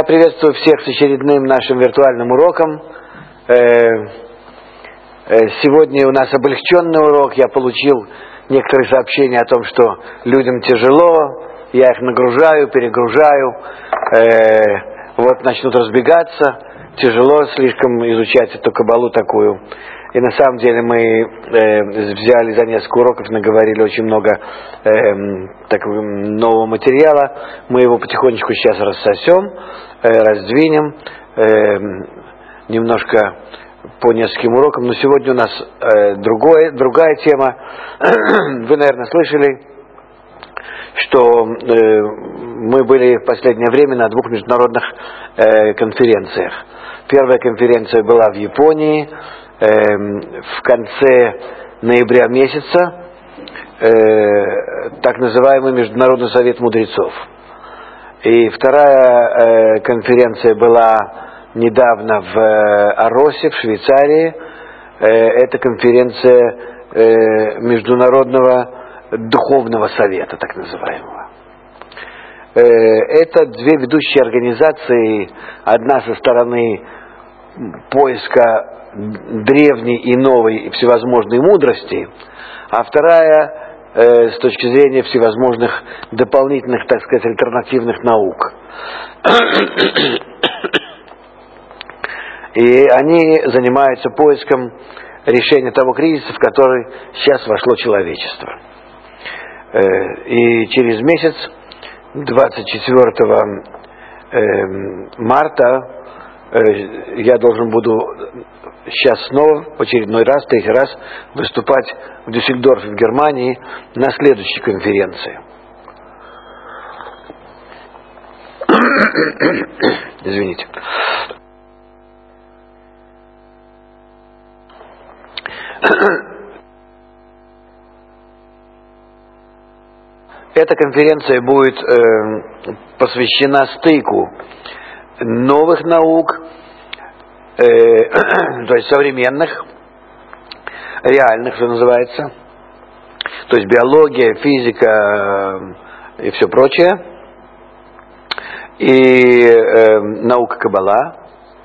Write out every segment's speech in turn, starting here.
Приветствую всех с очередным нашим виртуальным уроком. Сегодня у нас облегченный урок. Я получил некоторые сообщения о том, что людям тяжело, я их нагружаю, перегружаю, вот начнут разбегаться, тяжело слишком изучать эту кабалу такую. И на самом деле мы взяли за несколько уроков, наговорили очень много нового материала. Мы его потихонечку сейчас рассосем, раздвинем немножко по нескольким урокам. Но сегодня у нас другая тема. Вы, наверное, слышали, что мы были в последнее время на двух международных конференциях. Первая конференция была в Японии в конце ноября месяца, так называемый Международный совет мудрецов. И вторая конференция была недавно в Аросе, в Швейцарии. Это конференция Международного духовного совета, так называемого. Это две ведущие организации, одна со стороны поиска древней и новой всевозможной мудрости, а вторая с точки зрения всевозможных дополнительных, так сказать, альтернативных наук. И они занимаются поиском решения того кризиса, в который сейчас вошло человечество. И через месяц, 24 марта, я должен буду сейчас снова, в очередной раз, третий раз, выступать в Дюссельдорфе, в Германии, на следующей конференции. Извините. Эта конференция будет посвящена стыку новых наук, то есть современных, реальных, что называется, то есть биология, физика и все прочее, и наука Каббала,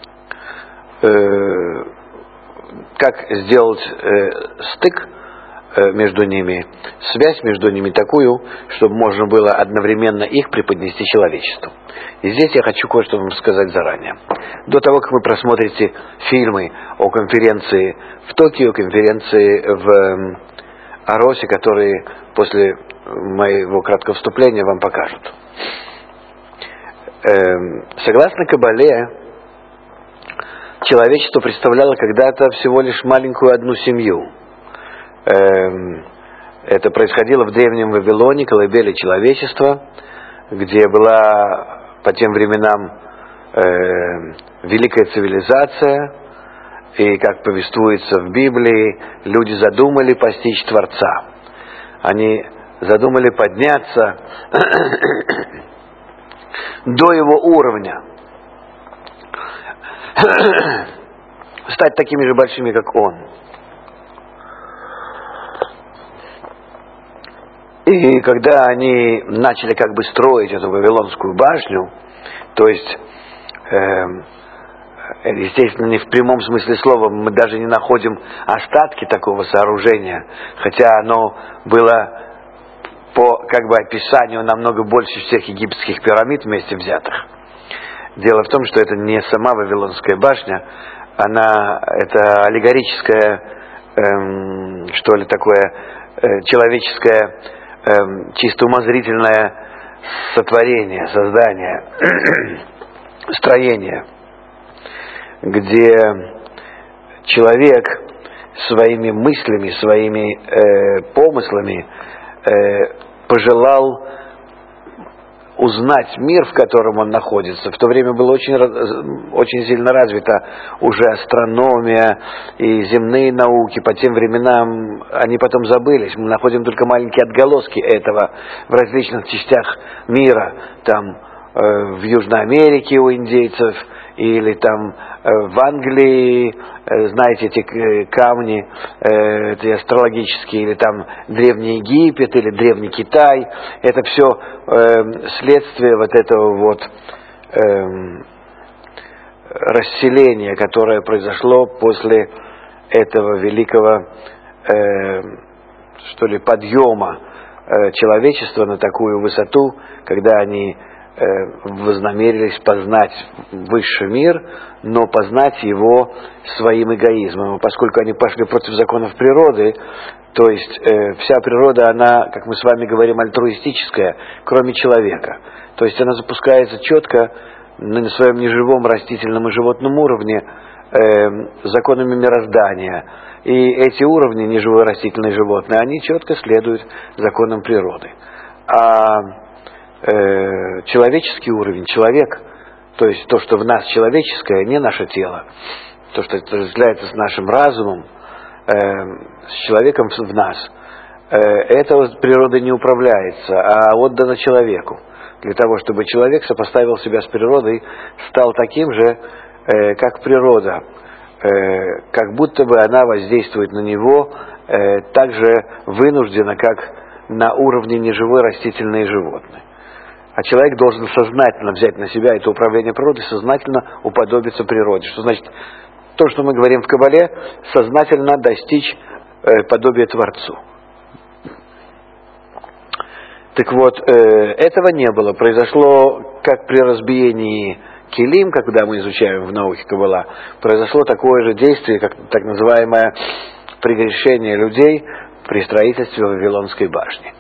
как сделать стык между ними, связь между ними такую, чтобы можно было одновременно их преподнести человечеству. И здесь я хочу кое-что вам сказать заранее. До того, как вы просмотрите фильмы о конференции в Токио, конференции в Аросе, которые после моего краткого вступления вам покажут. Согласно Каббале, человечество представляло когда-то всего лишь маленькую одну семью. Это происходило в древнем Вавилоне, колыбели человечества, где была по тем временам великая цивилизация, и, как повествуется в Библии, люди задумали постичь Творца. Они задумали подняться до его уровня, стать такими же большими, как он. И когда они начали как бы строить эту Вавилонскую башню, то есть, естественно, не в прямом смысле слова, мы даже не находим остатки такого сооружения, хотя оно было по как бы описанию намного больше всех египетских пирамид вместе взятых. Дело в том, что это не сама Вавилонская башня, это аллегорическое, что ли, такое человеческое, чисто умозрительное сотворение, создание, строение, где человек своими мыслями, своими помыслами пожелал узнать мир, в котором он находится. В то время было очень сильно развита уже астрономия и земные науки. По тем временам они потом забылись. Мы находим только маленькие отголоски этого в различных частях мира. Там в Южной Америке у индейцев, или там в Англии, знаете, эти камни эти астрологические, или там Древний Египет, или Древний Китай. Это все следствие вот этого вот расселение, которое произошло после этого великого, подъема человечества на такую высоту, когда они вознамерились познать высший мир, но познать его своим эгоизмом. И поскольку они пошли против законов природы, то есть вся природа, она, как мы с вами говорим, альтруистическая, кроме человека. То есть она запускается четко на своем неживом растительном и животном уровне законами мироздания. И эти уровни, неживое, растительное и животное, они четко следуют законам природы. А человеческий уровень, человек, то есть то, что в нас человеческое, не наше тело, то, что разделяется с нашим разумом, с человеком в нас, это природой не управляется, а отдано человеку. Для того, чтобы человек сопоставил себя с природой, стал таким же, как природа, как будто бы она воздействует на него так же вынужденно, как на уровне неживой, растительное и животное. А человек должен сознательно взять на себя это управление природой, сознательно уподобиться природе. Что значит, то, что мы говорим в Кабале, сознательно достичь подобия Творцу. Так вот, этого не было. Произошло, как при разбиении Келим, когда мы изучаем в науке Кабала, произошло такое же действие, как так называемое прегрешение людей при строительстве Вавилонской башни.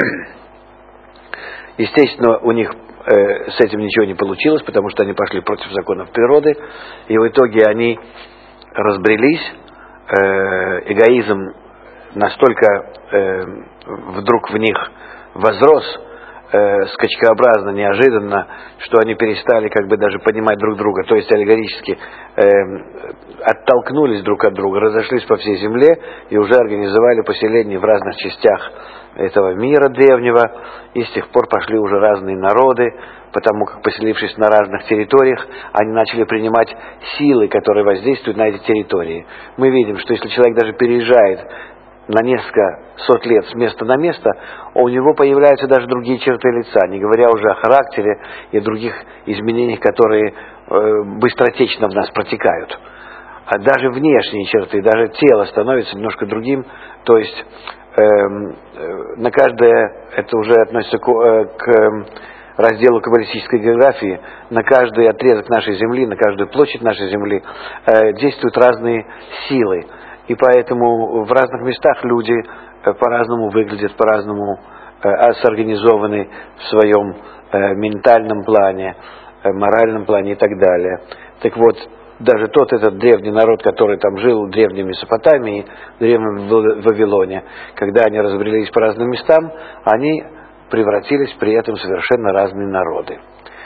Естественно, у них с этим ничего не получилось, потому что они пошли против законов природы, и в итоге они разбрелись, эгоизм настолько вдруг в них возрос, скачкообразно, неожиданно, что они перестали как бы даже понимать друг друга, то есть аллегорически оттолкнулись друг от друга, разошлись по всей земле и уже организовали поселения в разных частях этого мира древнего, и с тех пор пошли уже разные народы, потому как, поселившись на разных территориях, они начали принимать силы, которые воздействуют на эти территории. Мы видим, что если человек даже переезжает на несколько сот лет с места на место, у него появляются даже другие черты лица, не говоря уже о характере и других изменениях, которые быстротечно в нас протекают. А даже внешние черты, даже тело становится немножко другим, то есть на каждое, это уже относится к разделу каббалистической географии, на каждый отрезок нашей земли, на каждую площадь нашей земли действуют разные силы. И поэтому в разных местах люди по-разному выглядят, по-разному сорганизованы в своем ментальном плане, моральном плане и так далее. Так вот, даже этот древний народ, который там жил в древней Месопотамии, в древнем Вавилоне, когда они разбрелись по разным местам, они превратились при этом в совершенно разные народы.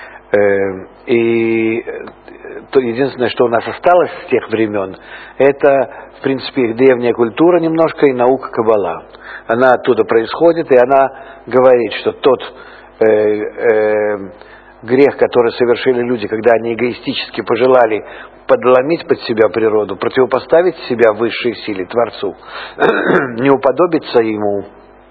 И то единственное, что у нас осталось с тех времен, это, в принципе, их древняя культура немножко и наука Каббала. Она оттуда происходит, и она говорит, что тот грех, который совершили люди, когда они эгоистически пожелали подломить под себя природу, противопоставить себя высшей силе, Творцу, не уподобиться ему,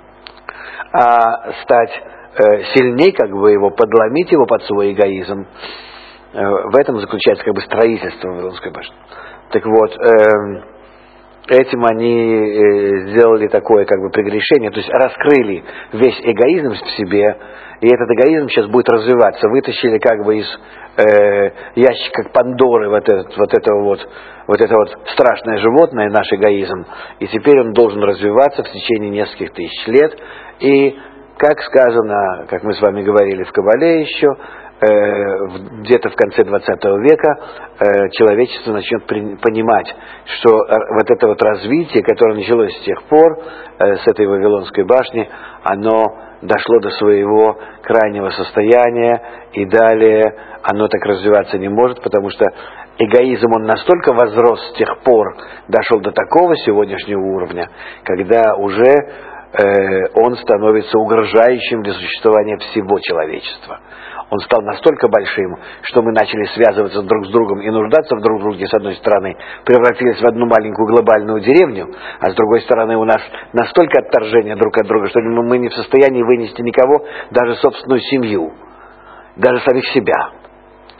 а стать сильней, как бы его, подломить его под свой эгоизм. В этом заключается как бы строительство Вавилонской башни. Так вот, этим они сделали такое как бы прегрешение, то есть раскрыли весь эгоизм в себе, и этот эгоизм сейчас будет развиваться. Вытащили как бы из ящика Пандоры вот это страшное животное, наш эгоизм, и теперь он должен развиваться в течение нескольких тысяч лет. И, как сказано, как мы с вами говорили в Кабале еще, где-то в конце 20 века человечество начнет понимать, что вот это вот развитие, которое началось с тех пор, с этой Вавилонской башни, оно дошло до своего крайнего состояния, и далее оно так развиваться не может, потому что эгоизм, он настолько возрос с тех пор, дошел до такого сегодняшнего уровня, когда уже он становится угрожающим для существования всего человечества. Он стал настолько большим, что мы начали связываться друг с другом и нуждаться в друг друге, с одной стороны, превратились в одну маленькую глобальную деревню, а с другой стороны у нас настолько отторжение друг от друга, что мы не в состоянии вынести никого, даже собственную семью, даже самих себя.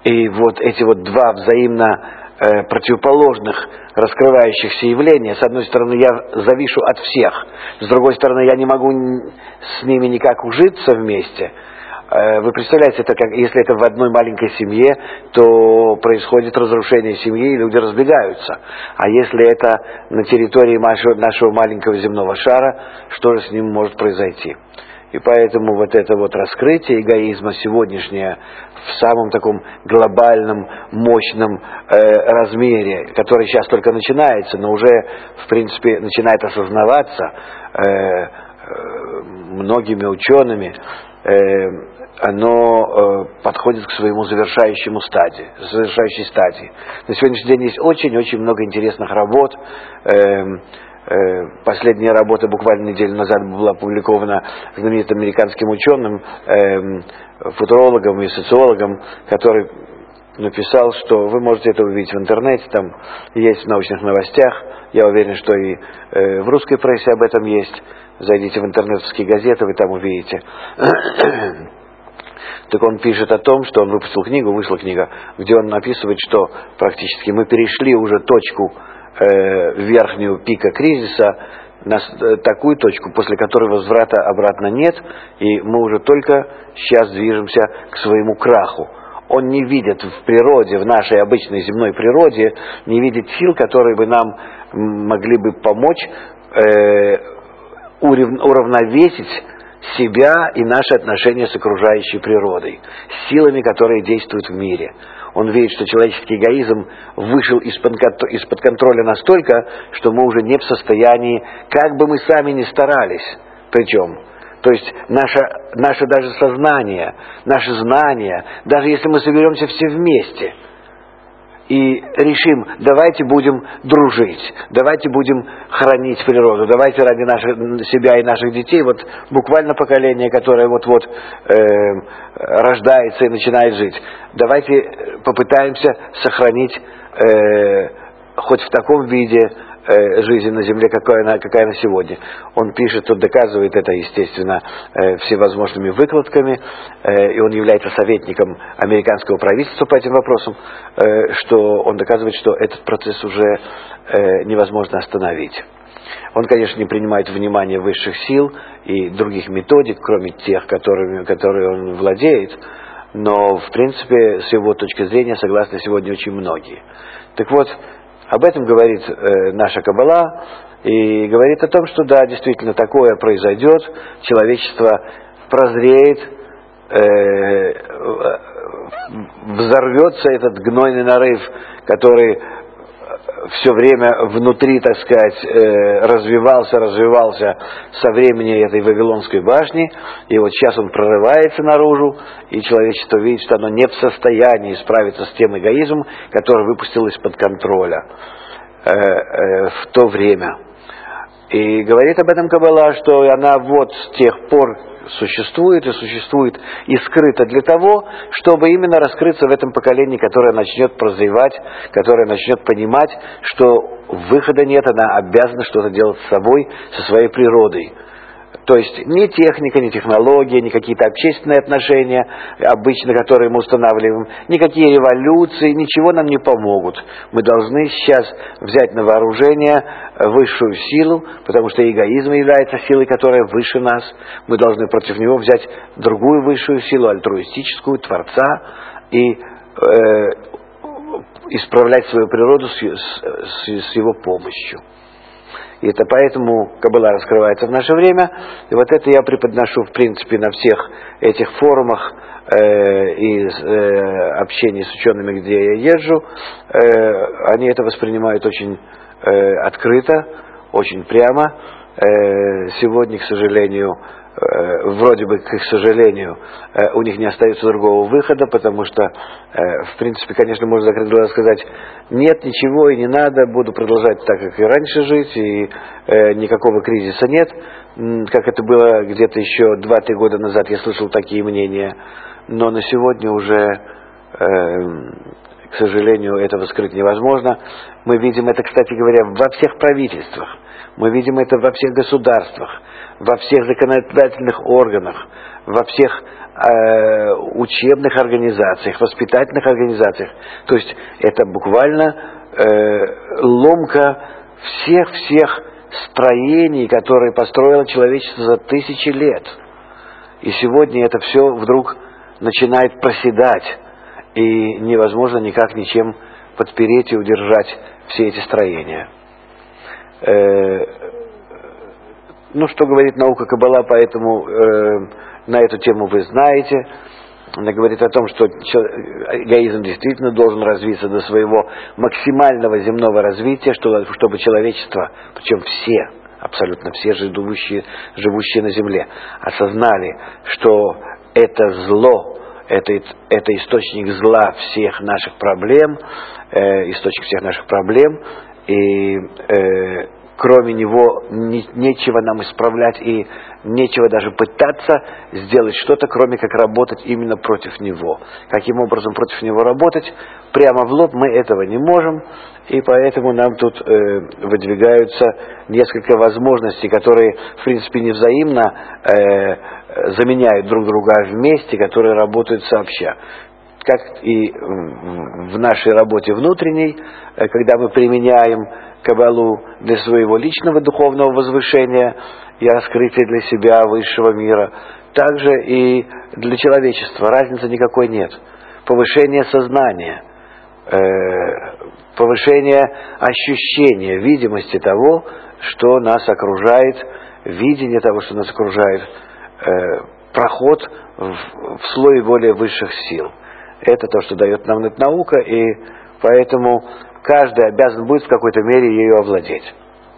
И вот эти вот два взаимно противоположных раскрывающихся явления. С одной стороны, я завишу от всех, с другой стороны, я не могу с ними никак ужиться вместе. Вы представляете, это как, если это в одной маленькой семье, то происходит разрушение семьи, и люди разбегаются. А если это на территории нашего маленького земного шара, что же с ним может произойти? И поэтому вот это вот раскрытие эгоизма сегодняшнее в самом таком глобальном, мощном размере, который сейчас только начинается, но уже, в принципе, начинает осознаваться многими учеными, оно подходит к своему завершающей стадии. На сегодняшний день есть очень-очень много интересных работ. Последняя работа буквально неделю назад была опубликована знаменитым американским ученым, футурологом и социологом, который написал, что вы можете это увидеть в интернете, там есть в научных новостях, я уверен, что и в русской прессе об этом есть. Зайдите в интернетовские газеты, вы там увидите. Так он пишет о том, что он выпустил книгу, вышла книга, где он описывает, что практически мы перешли уже точку верхнюю пика кризиса, на такую точку, после которой возврата обратно нет, и мы уже только сейчас движемся к своему краху. Он не видит в природе, в нашей обычной земной природе, не видит сил, которые бы нам могли бы помочь уравновесить себя и наши отношения с окружающей природой, с силами, которые действуют в мире. Он видит, что человеческий эгоизм вышел из-под контроля настолько, что мы уже не в состоянии, как бы мы сами ни старались, причем, то есть наше даже сознание, наши знания, даже если мы соберемся все вместе и решим, давайте будем дружить, давайте будем хранить природу, давайте ради себя и наших детей, вот буквально поколение, которое вот-вот рождается и начинает жить, давайте попытаемся сохранить хоть в таком виде жизни на Земле, какая она сегодня. Он пишет, он доказывает это, естественно, всевозможными выкладками, и он является советником американского правительства по этим вопросам, что он доказывает, что этот процесс уже невозможно остановить. Он, конечно, не принимает во внимание высших сил и других методик, кроме тех, которые он владеет, но, в принципе, с его точки зрения согласны сегодня очень многие. Так вот, об этом говорит наша Каббала и говорит о том, что да, действительно такое произойдет, человечество прозреет, взорвется этот гнойный нарыв, который все время внутри, так сказать, развивался со времени этой Вавилонской башни, и вот сейчас он прорывается наружу, и человечество видит, что оно не в состоянии справиться с тем эгоизмом, который выпустил из-под контроля в то время. И говорит об этом Каббала, что она вот с тех пор существует и скрыта для того, чтобы именно раскрыться в этом поколении, которое начнет прозревать, которое начнет понимать, что выхода нет, она обязана что-то делать с собой, со своей природой. То есть ни техника, ни технология, ни какие-то общественные отношения, обычно которые мы устанавливаем, никакие революции, ничего нам не помогут. Мы должны сейчас взять на вооружение высшую силу, потому что эгоизм является силой, которая выше нас. Мы должны против него взять другую высшую силу, альтруистическую, Творца, и исправлять свою природу с его помощью. И это поэтому Каббала раскрывается в наше время. И вот это я преподношу, в принципе, на всех этих форумах и общении с учеными, где я езжу. Они это воспринимают очень открыто, очень прямо. Сегодня, к сожалению, вроде бы, к их сожалению, у них не остается другого выхода, потому что, в принципе, конечно, можно закрыть глаза и сказать, нет, ничего и не надо, буду продолжать так, как и раньше жить, и никакого кризиса нет. Как это было где-то еще 2-3 года назад, я слышал такие мнения, но на сегодня уже, к к сожалению, этого скрыть невозможно. Мы видим это, кстати говоря, во всех правительствах, мы видим это во всех государствах, во всех законодательных органах, во всех учебных организациях, воспитательных организациях. То есть это буквально ломка всех строений, которые построило человечество за тысячи лет. И сегодня это все вдруг начинает проседать, и невозможно никак ничем подпереть и удержать все эти строения. Ну, что говорит наука Каббала, поэтому на эту тему вы знаете. Она говорит о том, что эгоизм действительно должен развиться до своего максимального земного развития, чтобы человечество, причем все, абсолютно все живущие на земле, осознали, что это зло, это источник зла всех наших проблем, и кроме него нечего нам исправлять и нечего даже пытаться сделать что-то, кроме как работать именно против него. Каким образом против него работать? Прямо в лоб мы этого не можем, и поэтому нам тут выдвигаются несколько возможностей, которые, в принципе, невзаимно заменяют друг друга, а вместе, которые работают сообща. Как и в нашей работе внутренней, когда мы применяем Каббалу для своего личного духовного возвышения и раскрытия для себя высшего мира, также и для человечества. Разницы никакой нет. Повышение сознания, повышение ощущения, видимости того, что нас окружает, видение того, что нас окружает, проход в слой более высших сил. Это то, что дает нам эта наука, и поэтому каждый обязан будет в какой-то мере ею овладеть.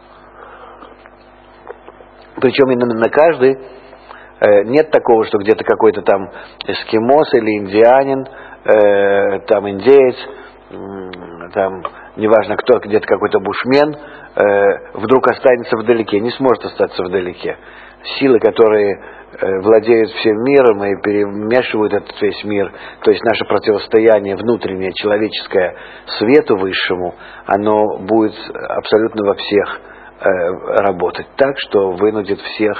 Причем именно каждый. Нет такого, что где-то какой-то там эскимос или индианин, там индеец, там неважно кто, где-то какой-то бушмен, вдруг останется вдалеке, не сможет остаться вдалеке. Силы, которые владеют всем миром и перемешивают этот весь мир, то есть наше противостояние внутреннее, человеческое, свету высшему, оно будет абсолютно во всех работать так, что вынудит всех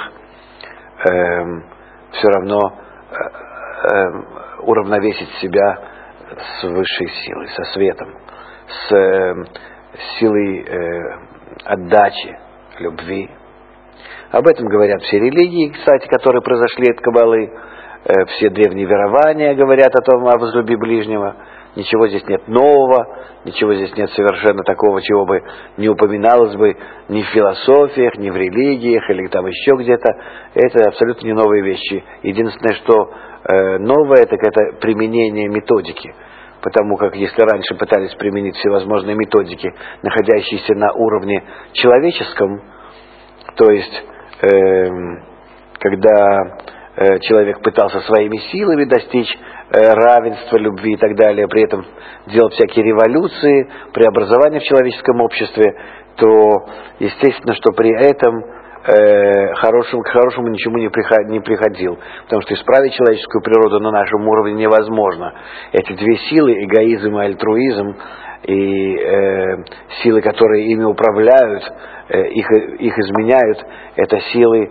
все равно уравновесить себя с высшей силой, со светом, с силой отдачи, любви. Об этом говорят все религии, кстати, которые произошли от Каббалы. Все древние верования говорят о том, о возлюби ближнего. Ничего здесь нет нового, ничего здесь нет совершенно такого, чего бы не упоминалось бы ни в философиях, ни в религиях, или там еще где-то. Это абсолютно не новые вещи. Единственное, что новое, так это применение методики. Потому как если раньше пытались применить всевозможные методики, находящиеся на уровне человеческом, то есть когда человек пытался своими силами достичь равенства, любви и так далее, при этом делал всякие революции, преобразования в человеческом обществе, то естественно, что при этом к хорошему ничему не приходил, потому что исправить человеческую природу на нашем уровне невозможно. Эти две силы, эгоизм и альтруизм, и силы, которые ими управляют, их изменяют, это силы,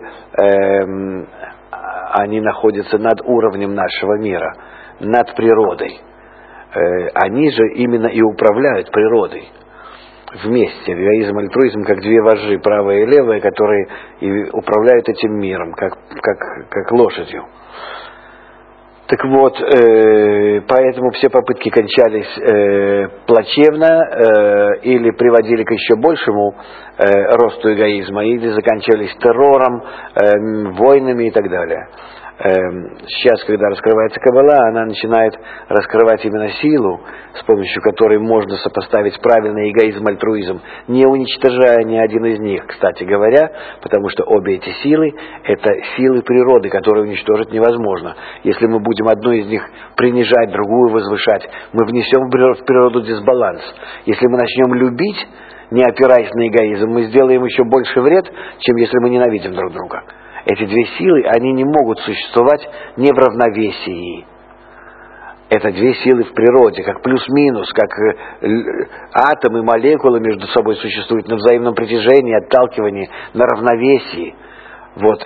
они находятся над уровнем нашего мира, над природой. Они же именно и управляют природой. Вместе, эгоизм и альтруизм, как две вожжи, правая и левая, которые и управляют этим миром, как лошадью. Так вот, поэтому все попытки кончались плачевно, или приводили к еще большему росту эгоизма, или заканчивались террором, войнами и так далее. Сейчас, когда раскрывается Каббала, она начинает раскрывать именно силу, с помощью которой можно сопоставить правильный эгоизм, альтруизм, не уничтожая ни один из них, кстати говоря, потому что обе эти силы – это силы природы, которые уничтожить невозможно. Если мы будем одну из них принижать, другую возвышать, мы внесем в природу дисбаланс. Если мы начнем любить, не опираясь на эгоизм, мы сделаем еще больше вред, чем если мы ненавидим друг друга. Эти две силы, они не могут существовать не в равновесии. Это две силы в природе, как плюс-минус, как атомы, молекулы между собой существуют на взаимном притяжении, отталкивании, на равновесии. Вот,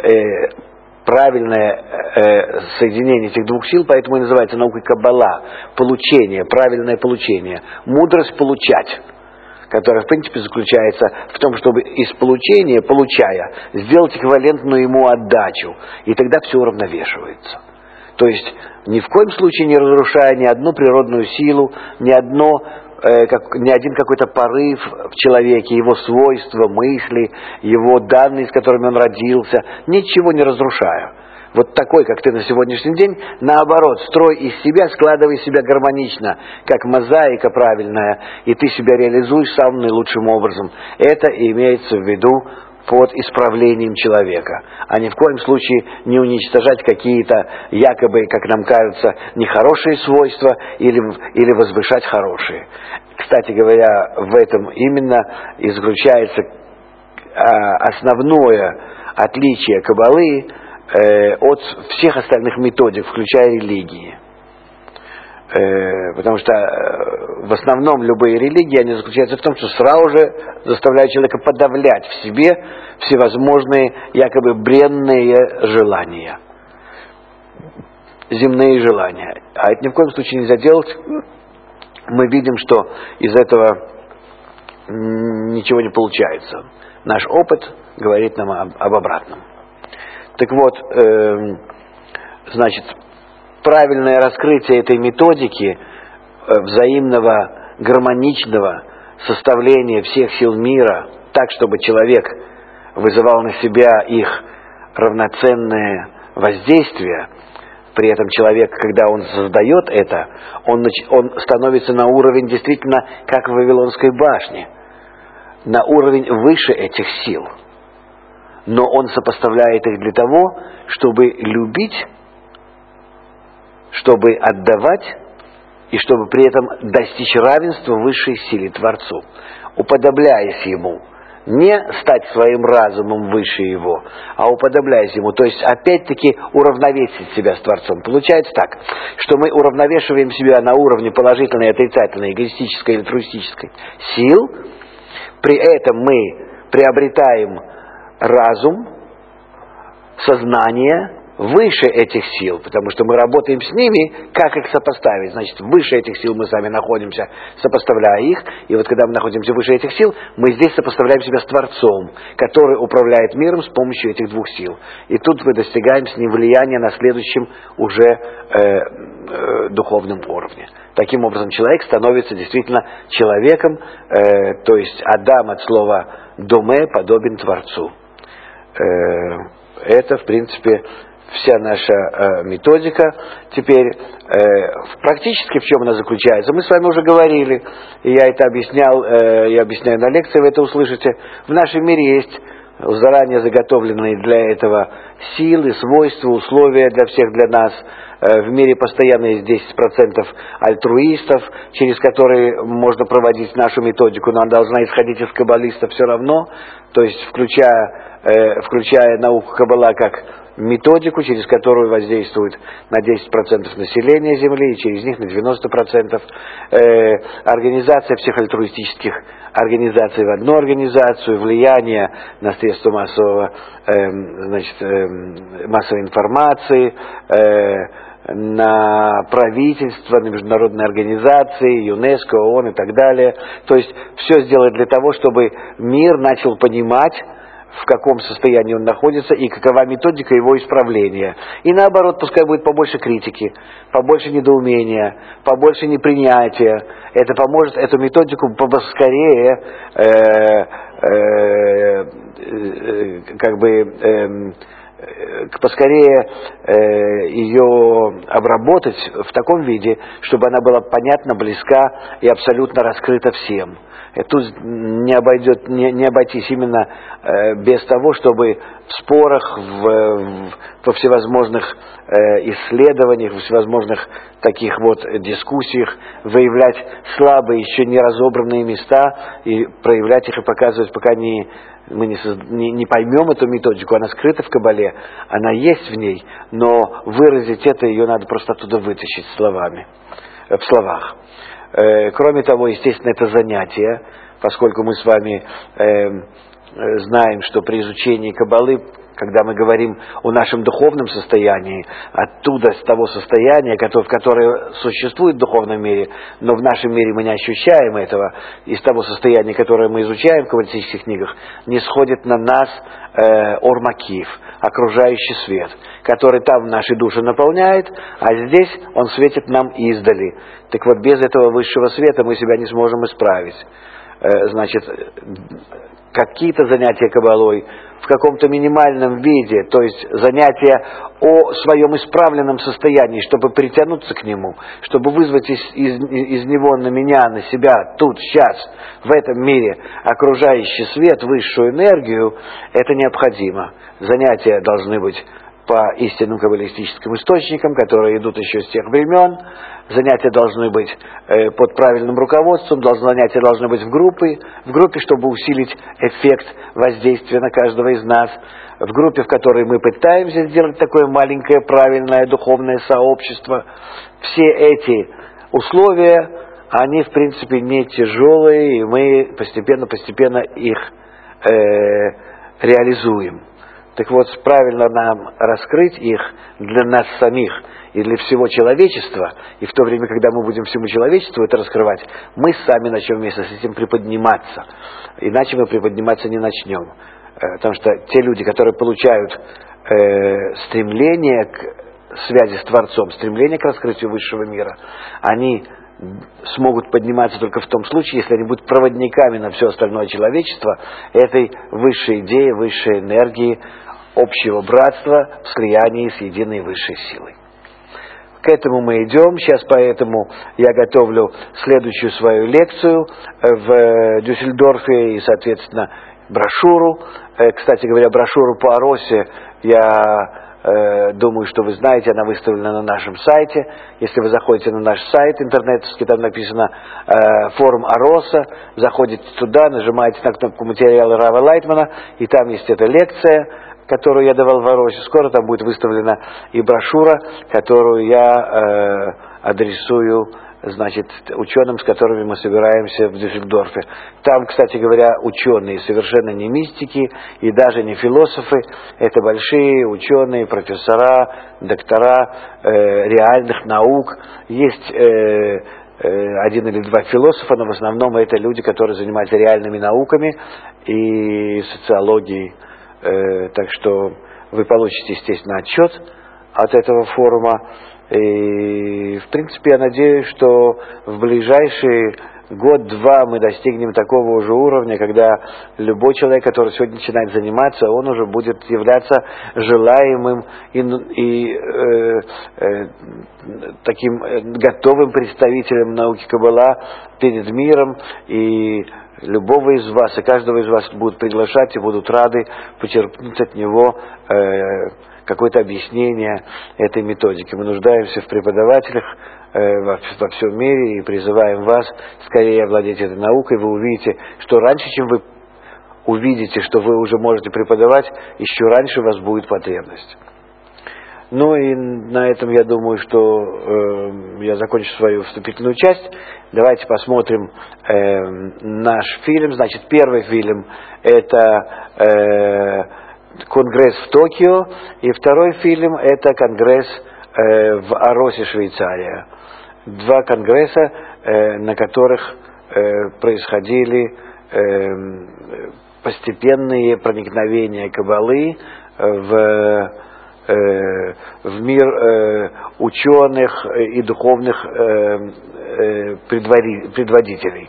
правильное соединение этих двух сил, поэтому и называется наукой Каббала. Получение, правильное получение. Мудрость получать, которая, в принципе, заключается в том, чтобы из получения, получая, сделать эквивалентную ему отдачу. И тогда все уравновешивается. То есть, ни в коем случае не разрушая ни одну природную силу, ни один какой-то порыв в человеке, его свойства, мысли, его данные, с которыми он родился, ничего не разрушая. Вот такой, как ты на сегодняшний день, наоборот, строй из себя, складывай себя гармонично, как мозаика правильная, и ты себя реализуешь самым наилучшим образом. Это имеется в виду под исправлением человека, а ни в коем случае не уничтожать какие-то якобы, как нам кажется, нехорошие свойства или возвышать хорошие. Кстати говоря, в этом именно и заключается основное отличие Каббалы от всех остальных методик, включая религии. Потому что в основном любые религии, они заключаются в том, что сразу же заставляют человека подавлять в себе всевозможные якобы бренные желания, земные желания. А это ни в коем случае нельзя делать. Мы видим, что из этого ничего не получается. Наш опыт говорит нам об обратном. Так вот, значит, правильное раскрытие этой методики взаимного гармоничного составления всех сил мира так, чтобы человек вызывал на себя их равноценное воздействие. При этом человек, когда он создает это, он становится на уровень действительно как в Вавилонской башне, на уровень выше этих сил. Но он сопоставляет их для того, чтобы любить, чтобы отдавать и чтобы при этом достичь равенства высшей силе Творцу, уподобляясь Ему. Не стать своим разумом выше его, а уподобляясь ему. То есть, опять-таки, уравновесить себя с Творцом. Получается так, что мы уравновешиваем себя на уровне положительной и отрицательной, эгоистической или альтруистической сил. При этом мы приобретаем разум, сознание выше этих сил, потому что мы работаем с ними, как их сопоставить. Значит, выше этих сил мы сами находимся, сопоставляя их, и вот когда мы находимся выше этих сил, мы здесь сопоставляем себя с Творцом, который управляет миром с помощью этих двух сил. И тут мы достигаем с ним влияния на следующем уже духовном уровне. Таким образом, человек становится действительно человеком, то есть Адам от слова «доме» подобен Творцу. Это, в принципе, вся наша методика. Теперь, практически в чем она заключается? Мы с вами уже говорили, и я это объяснял, я объясняю на лекции, вы это услышите. В нашем мире есть заранее заготовленные для этого силы, свойства, условия для всех, для нас. В мире постоянно есть 10% альтруистов, через которые можно проводить нашу методику, но она должна исходить из каббалистов все равно, то есть включая науку Каббала как методику, через которую воздействует на 10% населения Земли, и через них на 90%. Организация всех альтруистических организаций в одну организацию, влияние на средства массовой информации, на правительство, на международные организации, ЮНЕСКО, ООН и так далее. То есть все сделать для того, чтобы мир начал понимать, в каком состоянии он находится и какова методика его исправления. И наоборот, пускай будет побольше критики, побольше недоумения, побольше непринятия. Это поможет эту методику поскорее поскорее ее обработать в таком виде, чтобы она была понятна, близка и абсолютно раскрыта всем. Тут не обойтись именно без того, чтобы в спорах, во всевозможных исследованиях, во всевозможных таких вот дискуссиях выявлять слабые, еще не разобранные места и проявлять их и показывать, пока мы не поймем эту методику, она скрыта в Каббале, себе, она есть в ней, но выразить это ее надо просто оттуда вытащить словами, в словах. Кроме того, естественно, это занятие, поскольку мы с вами знаем, что при изучении Каббалы, когда мы говорим о нашем духовном состоянии, оттуда, с того состояния, в которое существует в духовном мире, но в нашем мире мы не ощущаем этого, из того состояния, которое мы изучаем в каббалистических книгах, не сходит на нас Ор Макиф, окружающий свет, который там наши души наполняет, а здесь он светит нам издали. Так вот, без этого высшего света мы себя не сможем исправить. Значит, какие-то занятия Каббалой в каком-то минимальном виде, то есть занятия о своем исправленном состоянии, чтобы притянуться к нему, чтобы вызвать из него на меня, на себя, тут, сейчас, в этом мире окружающий свет, высшую энергию, это необходимо. Занятия должны быть по истинным каббалистическим источникам, которые идут еще с тех времен. Занятия должны быть под правильным руководством, занятия должны быть в группе, чтобы усилить эффект воздействия на каждого из нас, в группе, в которой мы пытаемся сделать такое маленькое правильное духовное сообщество. Все эти условия, они в принципе не тяжелые, и мы постепенно их реализуем. Так вот, правильно нам раскрыть их для нас самих и для всего человечества, и в то время, когда мы будем всему человечеству это раскрывать, мы сами начнем вместе с этим приподниматься. Иначе мы приподниматься не начнем. Потому что те люди, которые получают стремление к связи с Творцом, стремление к раскрытию высшего мира, они смогут подниматься только в том случае, если они будут проводниками на все остальное человечество этой высшей идеи, высшей энергии, общего братства в слиянии с единой высшей силой. К этому мы идем. Сейчас поэтому я готовлю следующую свою лекцию в Дюссельдорфе и, соответственно, брошюру. Кстати говоря, брошюру по Аросе я думаю, что вы знаете, она выставлена на нашем сайте. Если вы заходите на наш сайт интернетовский, там написано форум Ароса, заходите туда, нажимаете на кнопку материала Рава Лайтмана, и там есть эта лекция, которую я давал в Аросе. Скоро там будет выставлена и брошюра, которую я адресую, значит, ученым, с которыми мы собираемся в Дюссельдорфе. Там, кстати говоря, ученые совершенно не мистики и даже не философы. Это большие ученые, профессора, доктора реальных наук. Есть один или два философа, но в основном это люди, которые занимаются реальными науками и социологией. Так что вы получите, естественно, отчет от этого форума. И, в принципе, я надеюсь, что в ближайший год-два мы достигнем такого уже уровня, когда любой человек, который сегодня начинает заниматься, он уже будет являться желаемым и таким готовым представителем науки Каббала перед миром, и любого из вас, и каждого из вас будут приглашать и будут рады почерпнуть от него какое-то объяснение этой методики. Мы нуждаемся в преподавателях во всем мире и призываем вас скорее овладеть этой наукой. Вы увидите, что раньше, чем вы увидите, что вы уже можете преподавать, еще раньше у вас будет потребность. Ну и на этом я думаю, что я закончу свою вступительную часть. Давайте посмотрим наш фильм. Значит, первый фильм — это конгресс в Токио, и второй фильм — это конгресс в Аросе, Швейцария. Два конгресса, на которых происходили постепенные проникновения Каббалы в мир ученых и духовных предводителей.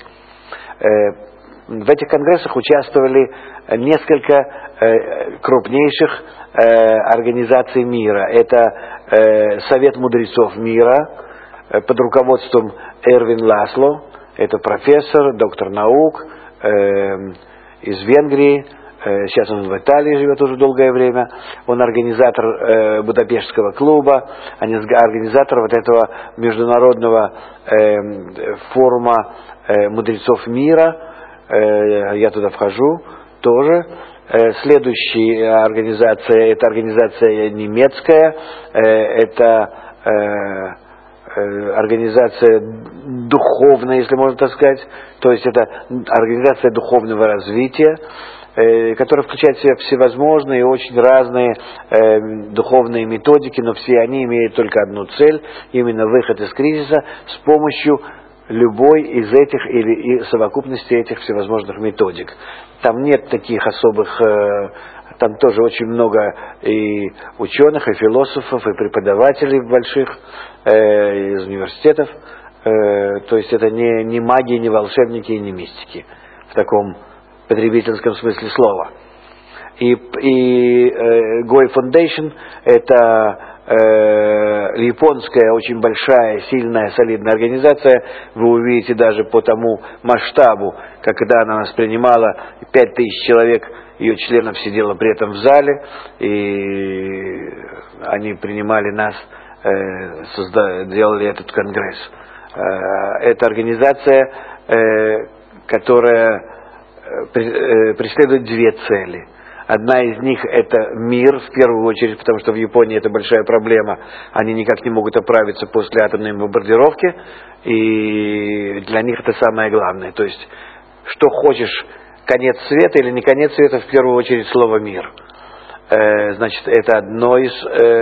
В этих конгрессах участвовали несколько крупнейших организаций мира. Это Совет мудрецов мира под руководством Эрвин Ласло, это профессор, доктор наук из Венгрии. Сейчас он в Италии живет уже долгое время. Он организатор Будапештского клуба, организатор вот этого международного форума мудрецов мира. Я туда вхожу тоже. Следующая организация, это организация немецкая, это организация духовная, если можно так сказать, то есть это организация духовного развития, которая включает в себя всевозможные и очень разные духовные методики, но все они имеют только одну цель, именно выход из кризиса с помощью любой из этих или совокупности этих всевозможных методик. Там нет таких особых, там тоже очень много и ученых, и философов, и преподавателей больших из университетов, то есть это не маги, не волшебники и не мистики в таком потребительском смысле слова. И Goy Foundation это японская очень большая, сильная, солидная организация. Вы увидите даже по тому масштабу, когда она нас принимала, 5000 человек ее членов сидело при этом в зале, и они принимали нас, делали этот конгресс. Это организация, которая преследует две цели. Одна из них это мир, в первую очередь, потому что в Японии это большая проблема. Они никак не могут оправиться после атомной бомбардировки, и для них это самое главное. То есть, что хочешь, конец света или не конец света, в первую очередь слово мир. Значит, это одна из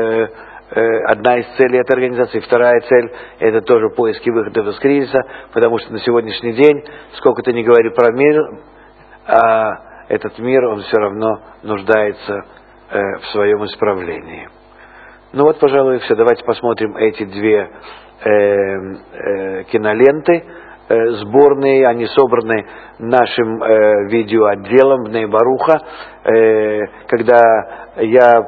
целей этой организации. Вторая цель это тоже поиски выхода из кризиса, потому что на сегодняшний день, сколько ты ни говори про мир, этот мир, он все равно нуждается в своем исправлении. Ну вот, пожалуй, все. Давайте посмотрим эти две киноленты сборные. Они собраны нашим видеоотделом в Ней-Баруха. Когда я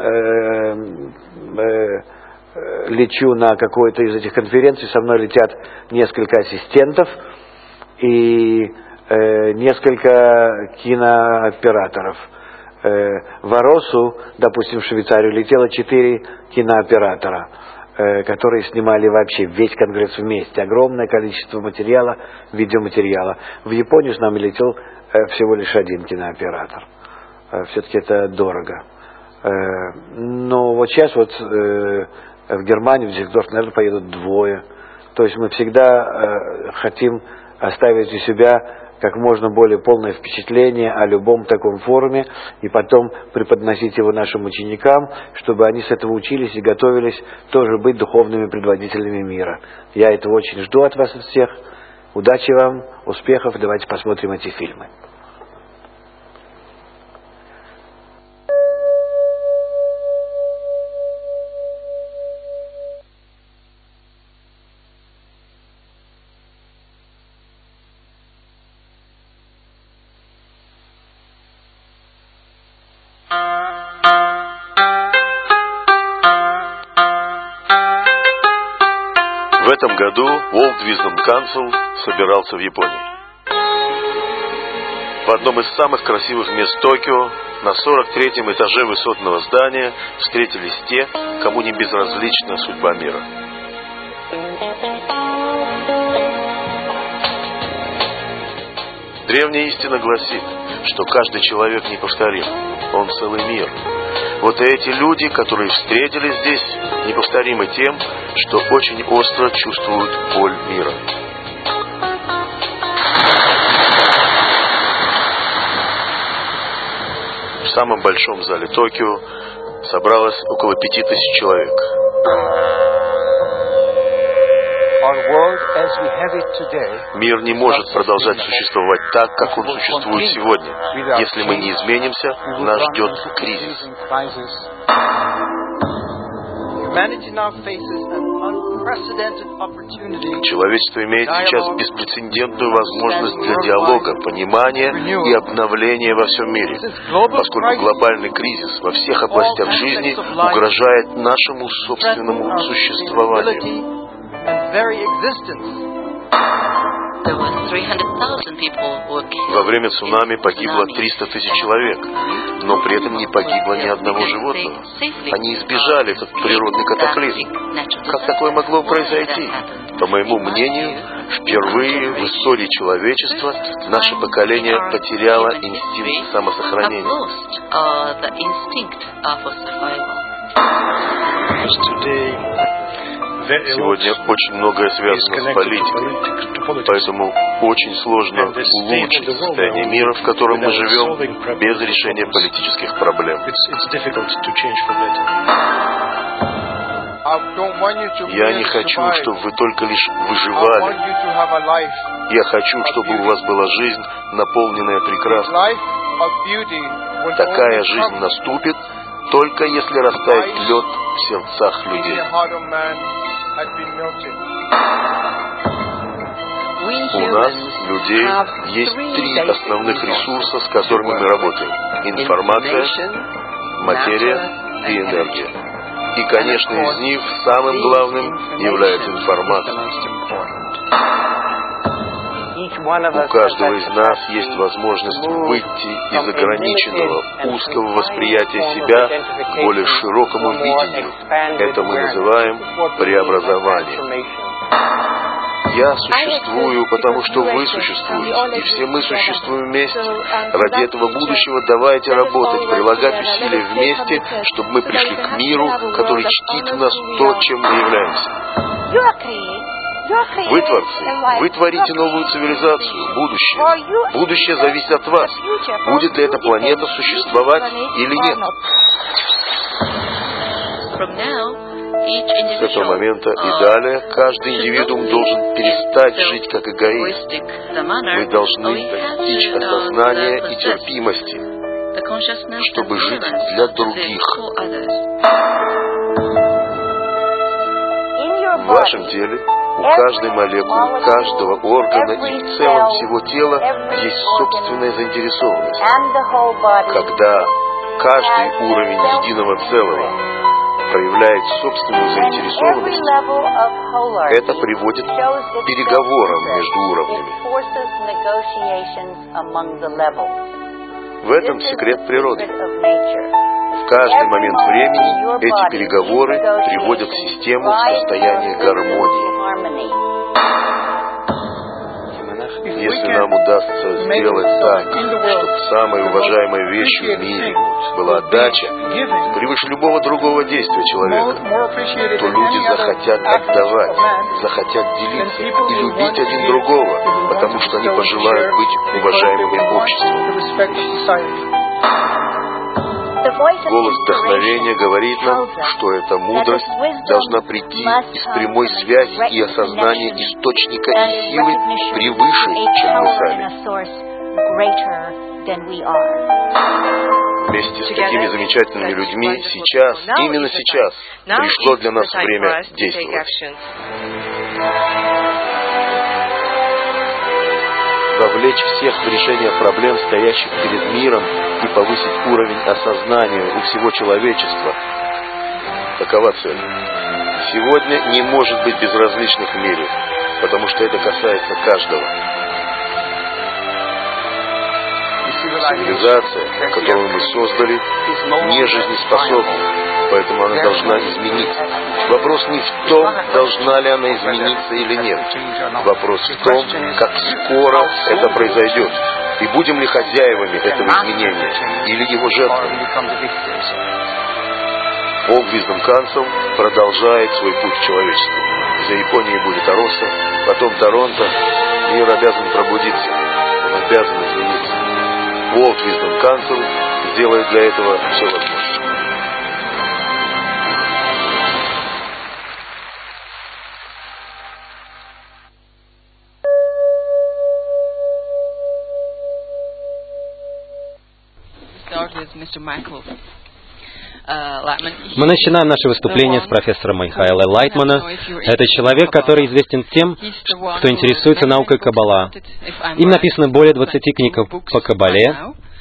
лечу на какой-то из этих конференций, со мной летят несколько ассистентов и несколько кинооператоров. В Оросу, допустим, в Швейцарию летело 4 кинооператора, которые снимали вообще весь конгресс вместе. Огромное количество материала, видеоматериала. В Японию с нами летел всего лишь 1 кинооператор. Все-таки это дорого. Но вот сейчас вот в Германию, в Дюссельдорф, наверное, поедут 2. То есть мы всегда хотим оставить у себя как можно более полное впечатление о любом таком форуме и потом преподносить его нашим ученикам, чтобы они с этого учились и готовились тоже быть духовными предводителями мира. Я этого очень жду от вас всех. Удачи вам, успехов. Давайте посмотрим эти фильмы. В этом году World Wisdom Council собирался в Японии. В одном из самых красивых мест Токио, на 43-м этаже высотного здания, встретились те, кому не безразлична судьба мира. Древняя истина гласит, что каждый человек неповторим, он целый мир. Вот и эти люди, которые встретились здесь, неповторимы тем, что очень остро чувствуют боль мира. В самом большом зале Токио собралось около 5000 человек. Мир не может продолжать существовать так, как он существует сегодня. Если мы не изменимся, нас ждет кризис. Человечество имеет сейчас беспрецедентную возможность для диалога, понимания и обновления во всем мире, поскольку глобальный кризис во всех областях жизни угрожает нашему собственному существованию. Во время цунами погибло 300 000 человек, но при этом не погибло ни одного животного. Они избежали этот природный катаклизм. Как такое могло произойти? По моему мнению, Впервые в истории человечества наше поколение потеряло инстинкт самосохранения. Сегодня очень многое связано с политикой, поэтому очень сложно улучшить состояние мира, в котором мы живем, без решения политических проблем. Я не хочу, чтобы вы только лишь выживали. Я хочу, чтобы у вас была жизнь, наполненная прекрасным. Такая жизнь наступит, только если растает лед в сердцах людей. У нас, людей, есть 3 основных ресурса, с которыми мы работаем. Информация, материя и энергия. И, конечно, из них самым главным является информация. У каждого из нас есть возможность выйти из ограниченного, узкого восприятия себя к более широкому видению. Это мы называем преобразованием. Я существую, потому что вы существуете, и все мы существуем вместе. Ради этого будущего давайте работать, прилагать усилия вместе, чтобы мы пришли к миру, который чтит в нас то, чем мы являемся. Вы творцы, вы творите новую цивилизацию, будущее. Будущее зависит от вас. Будет ли эта планета существовать или нет. С этого момента и далее каждый индивидуум должен перестать жить как эгоист. Мы должны достичь осознания и терпимости, чтобы жить для других. В вашем теле, у каждой молекулы, каждого органа и в целом всего тела есть собственная заинтересованность. Когда каждый уровень единого целого проявляет собственную заинтересованность, это приводит к переговорам между уровнями. В этом секрет природы. В каждый момент времени эти переговоры приводят систему в состояние гармонии. Если нам удастся сделать так, чтобы самой уважаемой вещью в мире была отдача, превыше любого другого действия человека, то люди захотят отдавать, захотят делиться и любить один другого, потому что они пожелают быть уважаемыми обществом. Голос вдохновения говорит нам, что эта мудрость должна прийти из прямой связи и осознания источника и силы превыше, чем мы сами. Вместе с такими замечательными людьми сейчас, именно сейчас, пришло для нас время действовать. Вовлечь всех в решение проблем, стоящих перед миром, и повысить уровень осознания у всего человечества. Такова цель. Сегодня не может быть безразличных в мире, потому что это касается каждого. Цивилизация, которую мы создали, не жизнеспособна, поэтому она должна измениться. Вопрос не в том, должна ли она измениться или нет. Вопрос в том, как скоро это произойдет, и будем ли хозяевами этого изменения, или его жертвами. World Wisdom Council продолжает свой путь в человечестве. За Японией будет Ароса, потом Торонто. Мир обязан пробудиться, он обязан измениться. World Wisdom Council сделает для этого все возможное. Мы начинаем наше выступление с профессора Михаила Лайтмана. Это человек, который известен тем, кто интересуется наукой Каббала. Им написано более 20 книг по Каббале.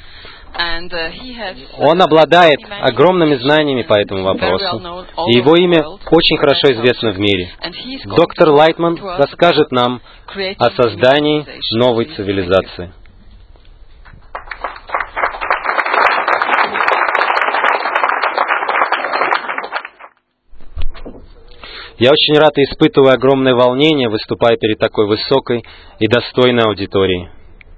Он обладает огромными знаниями по этому вопросу, и его имя очень хорошо известно в мире. Доктор Лайтман расскажет нам о создании новой цивилизации. Я очень рад и испытываю огромное волнение, выступая перед такой высокой и достойной аудиторией.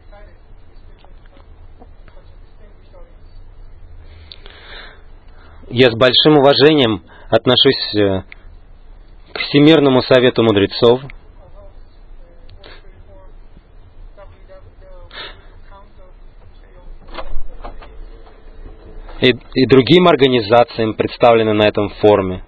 Я с большим уважением отношусь к Всемирному Совету Мудрецов, и другим организациям, представленным на этом форуме.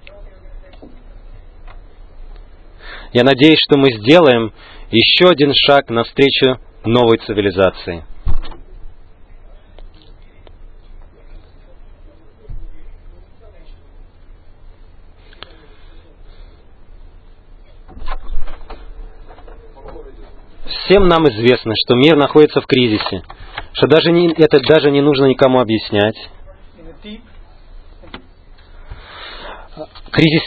Я надеюсь, что мы сделаем еще один шаг навстречу новой цивилизации. Всем нам известно, что мир находится в кризисе, что это даже не нужно никому объяснять. Кризис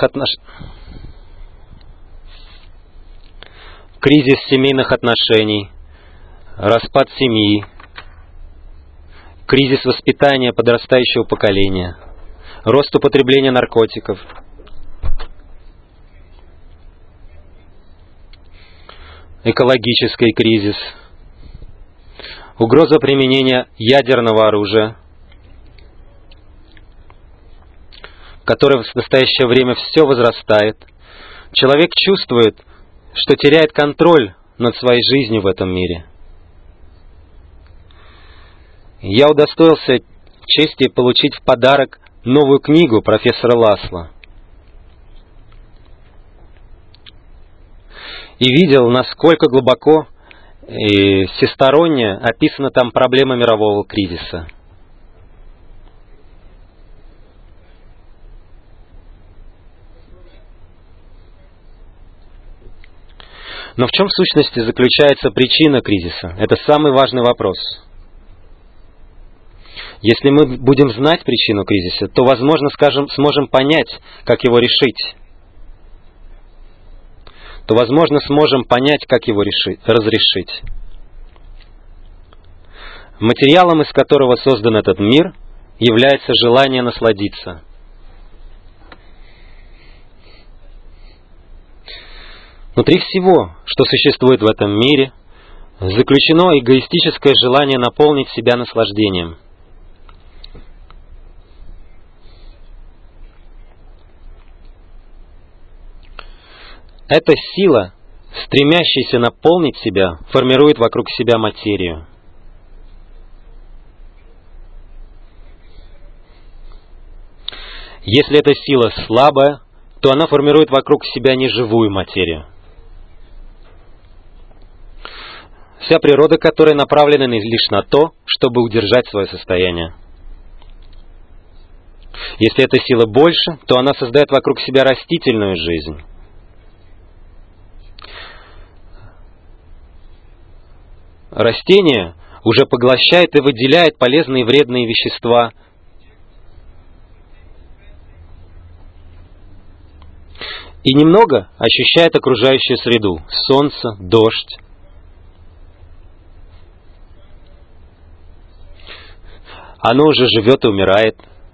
семейных отношений, распад семьи, кризис воспитания подрастающего поколения, рост употребления наркотиков, экологический кризис, угроза применения ядерного оружия, которое в настоящее время все возрастает. Человек чувствует, что теряет контроль над своей жизнью в этом мире. Я удостоился чести получить в подарок новую книгу профессора Ласло. И видел, насколько глубоко и всесторонне описана там проблема мирового кризиса. Но в чем в сущности заключается причина кризиса? Это самый важный вопрос. Если мы будем знать причину кризиса, то, возможно, сможем понять, как его решить. Разрешить. Материалом, из которого создан этот мир, является желание насладиться. Внутри всего, что существует в этом мире, заключено эгоистическое желание наполнить себя наслаждением. Эта сила, стремящаяся наполнить себя, формирует вокруг себя материю. Если эта сила слабая, то она формирует вокруг себя неживую материю. Вся природа которой направлена лишь на то, чтобы удержать свое состояние. Если эта сила больше, то она создает вокруг себя растительную жизнь. Растение уже поглощает и выделяет полезные и вредные вещества. И немного ощущает окружающую среду, солнце, дождь. Оно уже живет и умирает.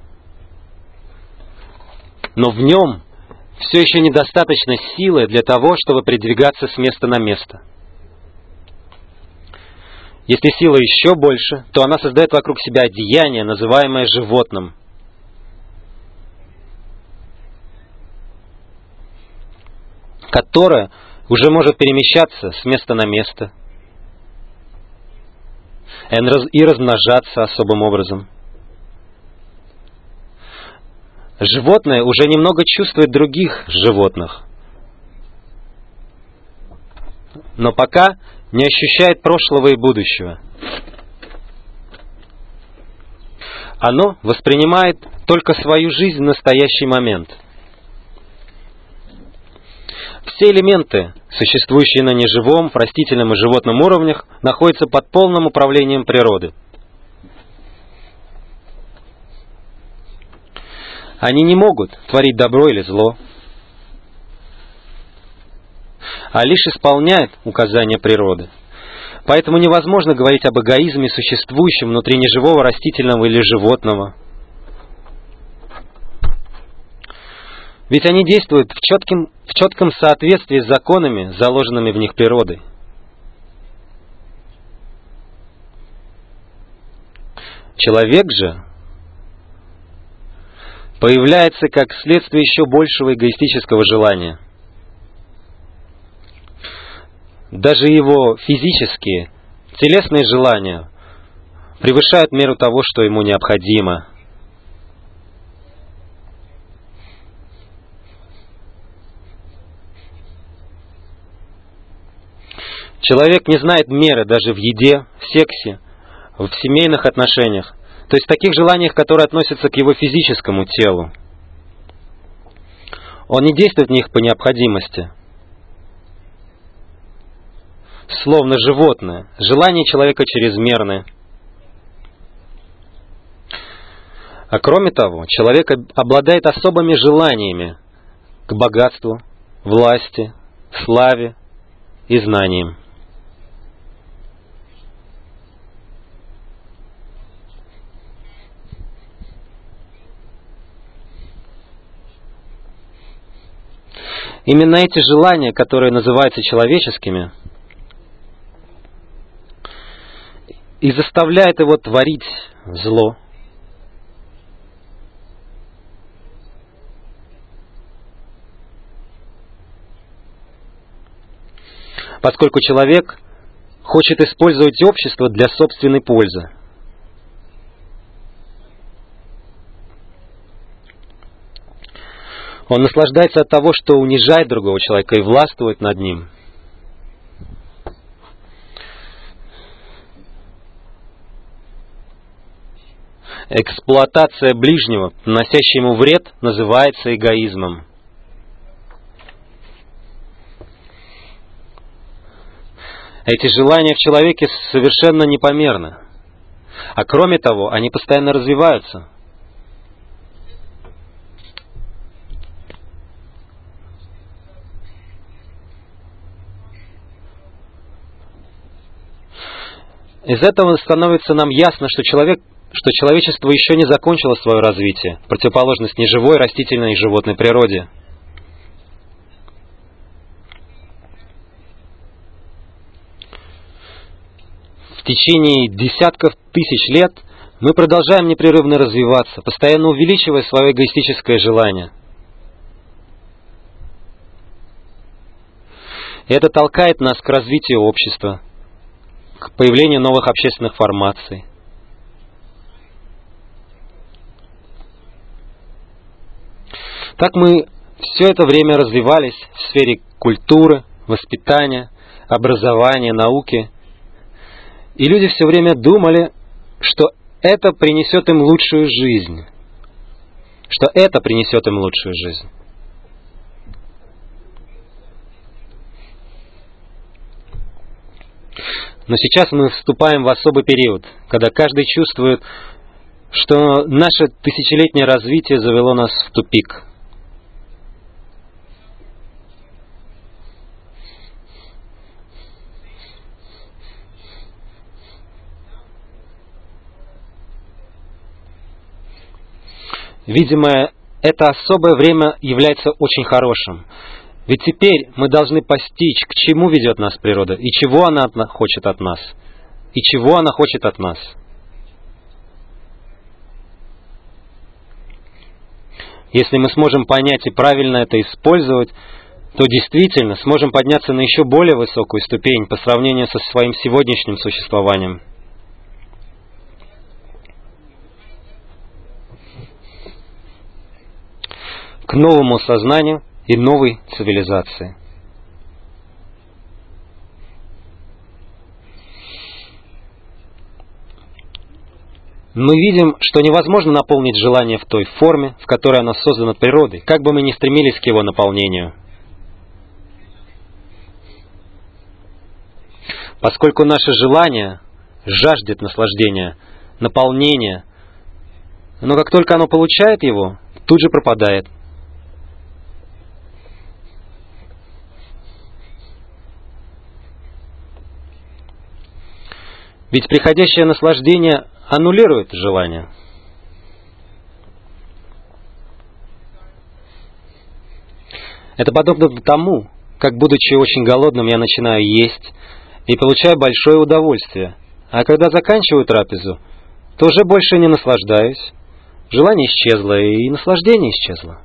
Но в нем все еще недостаточно силы для того, чтобы передвигаться с места на место. Если сила еще больше, то она создает вокруг себя одеяние, называемое животным. Которое уже может перемещаться с места на место и размножаться особым образом. Животное уже немного чувствует других животных, но пока не ощущает прошлого и будущего. Оно воспринимает только свою жизнь в настоящий момент. Все элементы, существующие на неживом, растительном и животном уровнях, находятся под полным управлением природы. Они не могут творить добро или зло, а лишь исполняют указания природы. Поэтому невозможно говорить об эгоизме, существующем внутри неживого, растительного или животного. Ведь они действуют в четком соответствии с законами, заложенными в них природой. Человек же появляется как следствие еще большего эгоистического желания. Даже его физические, телесные желания превышают меру того, что ему необходимо. Человек не знает меры даже в еде, в сексе, в семейных отношениях, то есть в таких желаниях, которые относятся к его физическому телу. Он не действует в них по необходимости. Словно животное, желания человека чрезмерны. А кроме того, человек обладает особыми желаниями к богатству, власти, славе и знаниям. Именно эти желания, которые называются человеческими, и заставляют его творить зло. Поскольку человек хочет использовать общество для собственной пользы. Он наслаждается от того, что унижает другого человека и властвует над ним. Эксплуатация ближнего, наносящая ему вред, называется эгоизмом. Эти желания в человеке совершенно непомерны. А кроме того, они постоянно развиваются. Из этого становится нам ясно, что человечество еще не закончило свое развитие, противоположность неживой, растительной и животной природе. В течение десятков тысяч лет мы продолжаем непрерывно развиваться, постоянно увеличивая свое эгоистическое желание. И это толкает нас к развитию общества, к появлению новых общественных формаций. Так мы все это время развивались в сфере культуры, воспитания, образования, науки. И люди все время думали, что это принесет им лучшую жизнь. Что это принесет им лучшую жизнь. Но сейчас мы вступаем в особый период, когда каждый чувствует, что наше тысячелетнее развитие завело нас в тупик. Видимо, это особое время является очень хорошим. Ведь теперь мы должны постичь, к чему ведет нас природа, и чего она хочет от нас. И чего она хочет от нас. Если мы сможем понять и правильно это использовать, то действительно сможем подняться на еще более высокую ступень по сравнению со своим сегодняшним существованием. К новому сознанию и новой цивилизации. Мы видим, что невозможно наполнить желание в той форме, в которой оно создано природой, как бы мы ни стремились к его наполнению. Поскольку наше желание жаждет наслаждения, наполнения, но как только оно получает его, тут же пропадает. Ведь приходящее наслаждение аннулирует желание. Это подобно тому, как, будучи очень голодным, я начинаю есть и получаю большое удовольствие, а когда заканчиваю трапезу, то уже больше не наслаждаюсь. Желание исчезло, и наслаждение исчезло.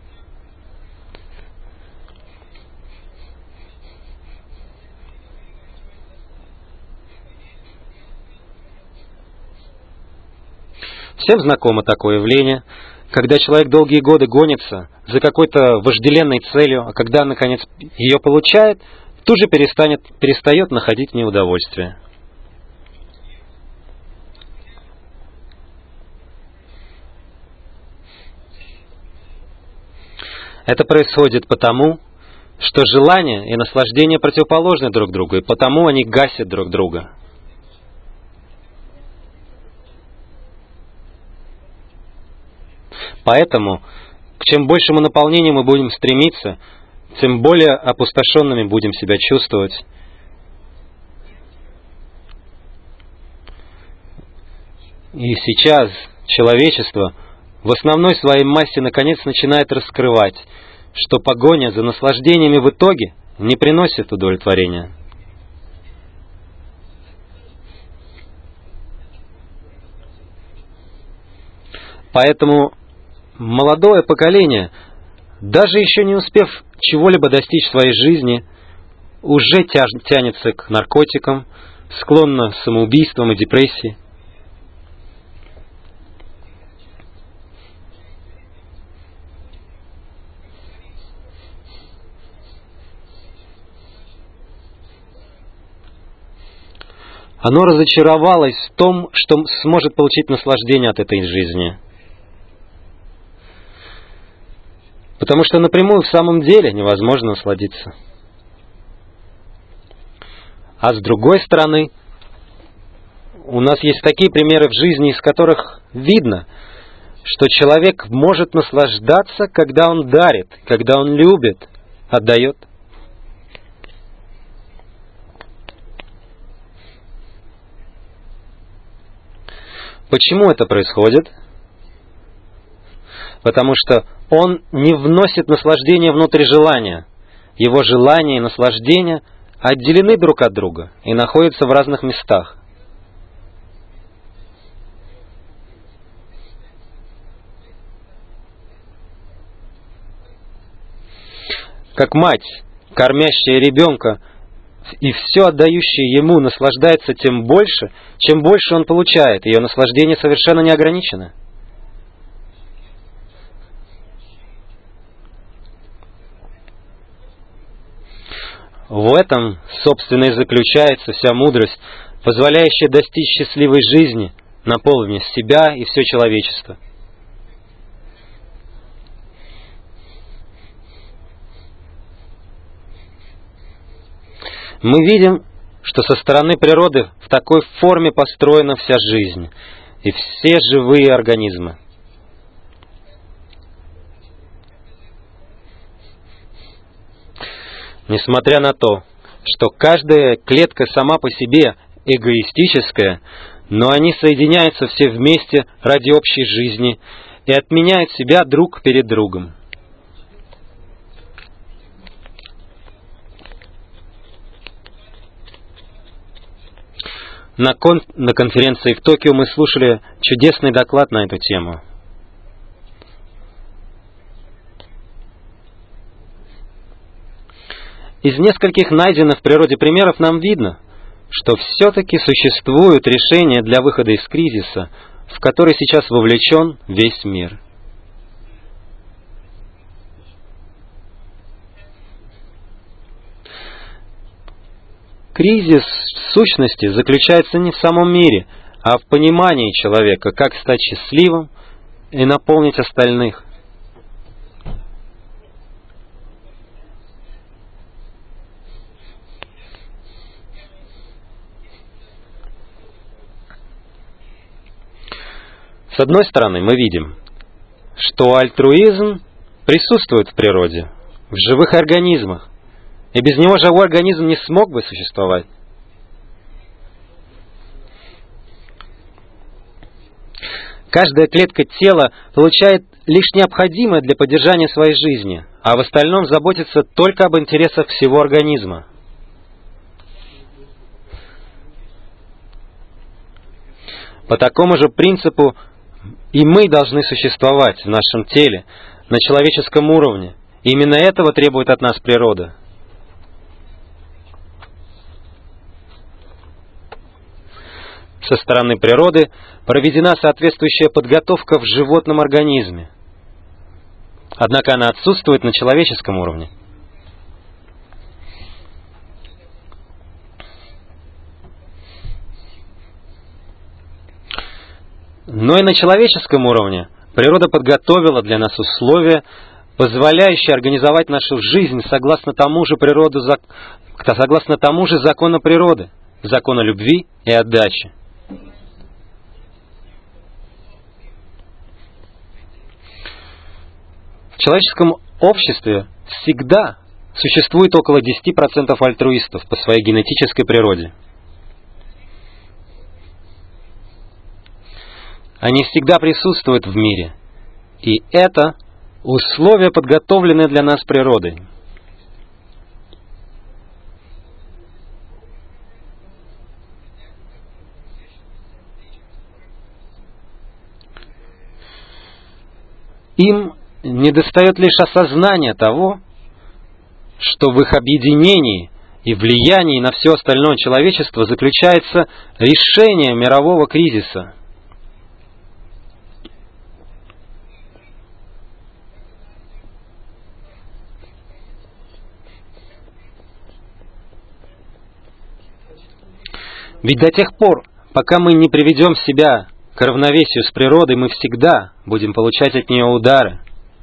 Всем знакомо такое явление, когда человек долгие годы гонится за какой-то вожделенной целью, а когда, наконец, ее получает, тут же перестает находить в ней удовольствие. Это происходит потому, что желание и наслаждение противоположны друг другу, и потому они гасят друг друга. Поэтому, к чем большему наполнению мы будем стремиться, тем более опустошенными будем себя чувствовать. И сейчас человечество в основной своей массе наконец начинает раскрывать, что погоня за наслаждениями в итоге не приносит удовлетворения. Поэтому молодое поколение, даже еще не успев чего-либо достичь в своей жизни, уже тянется к наркотикам, склонно к самоубийствам и депрессии. Оно разочаровалось в том, что сможет получить наслаждение от этой жизни. Потому что напрямую в самом деле невозможно насладиться. А с другой стороны, у нас есть такие примеры в жизни, из которых видно, что человек может наслаждаться, когда он дарит, когда он любит, отдает. Почему это происходит? Потому что он не вносит наслаждение внутрь желания. Его желание и наслаждение отделены друг от друга и находятся в разных местах. Как мать, кормящая ребенка и все отдающая ему, наслаждается тем больше, чем больше он получает. Ее наслаждение совершенно не ограничено. В этом, собственно, и заключается вся мудрость, позволяющая достичь счастливой жизни, наполнив себя и все человечество. Мы видим, что со стороны природы в такой форме построена вся жизнь и все живые организмы. Несмотря на то, что каждая клетка сама по себе эгоистическая, но они соединяются все вместе ради общей жизни и отменяют себя друг перед другом. На конференции в Токио мы слушали чудесный доклад на эту тему. Из нескольких найденных в природе примеров нам видно, что все-таки существуют решения для выхода из кризиса, в который сейчас вовлечен весь мир. Кризис в сущности заключается не в самом мире, а в понимании человека, как стать счастливым и наполнить остальных. С одной стороны, мы видим, что альтруизм присутствует в природе, в живых организмах, и без него живой организм не смог бы существовать. Каждая клетка тела получает лишь необходимое для поддержания своей жизни, а в остальном заботится только об интересах всего организма. По такому же принципу и мы должны существовать в нашем теле на человеческом уровне. И именно этого требует от нас природа. Со стороны природы проведена соответствующая подготовка в животном организме. Однако она отсутствует на человеческом уровне. Но и на человеческом уровне природа подготовила для нас условия, позволяющие организовать нашу жизнь согласно тому же закону природы, закону любви и отдачи. В человеческом обществе всегда существует около 10% альтруистов по своей генетической природе. Они всегда присутствуют в мире, и это условия, подготовленные для нас природой. Им недостает лишь осознания того, что в их объединении и влиянии на все остальное человечество заключается решение мирового кризиса. Ведь до тех пор, пока мы не приведем себя к равновесию с природой, мы всегда будем получать от нее удары.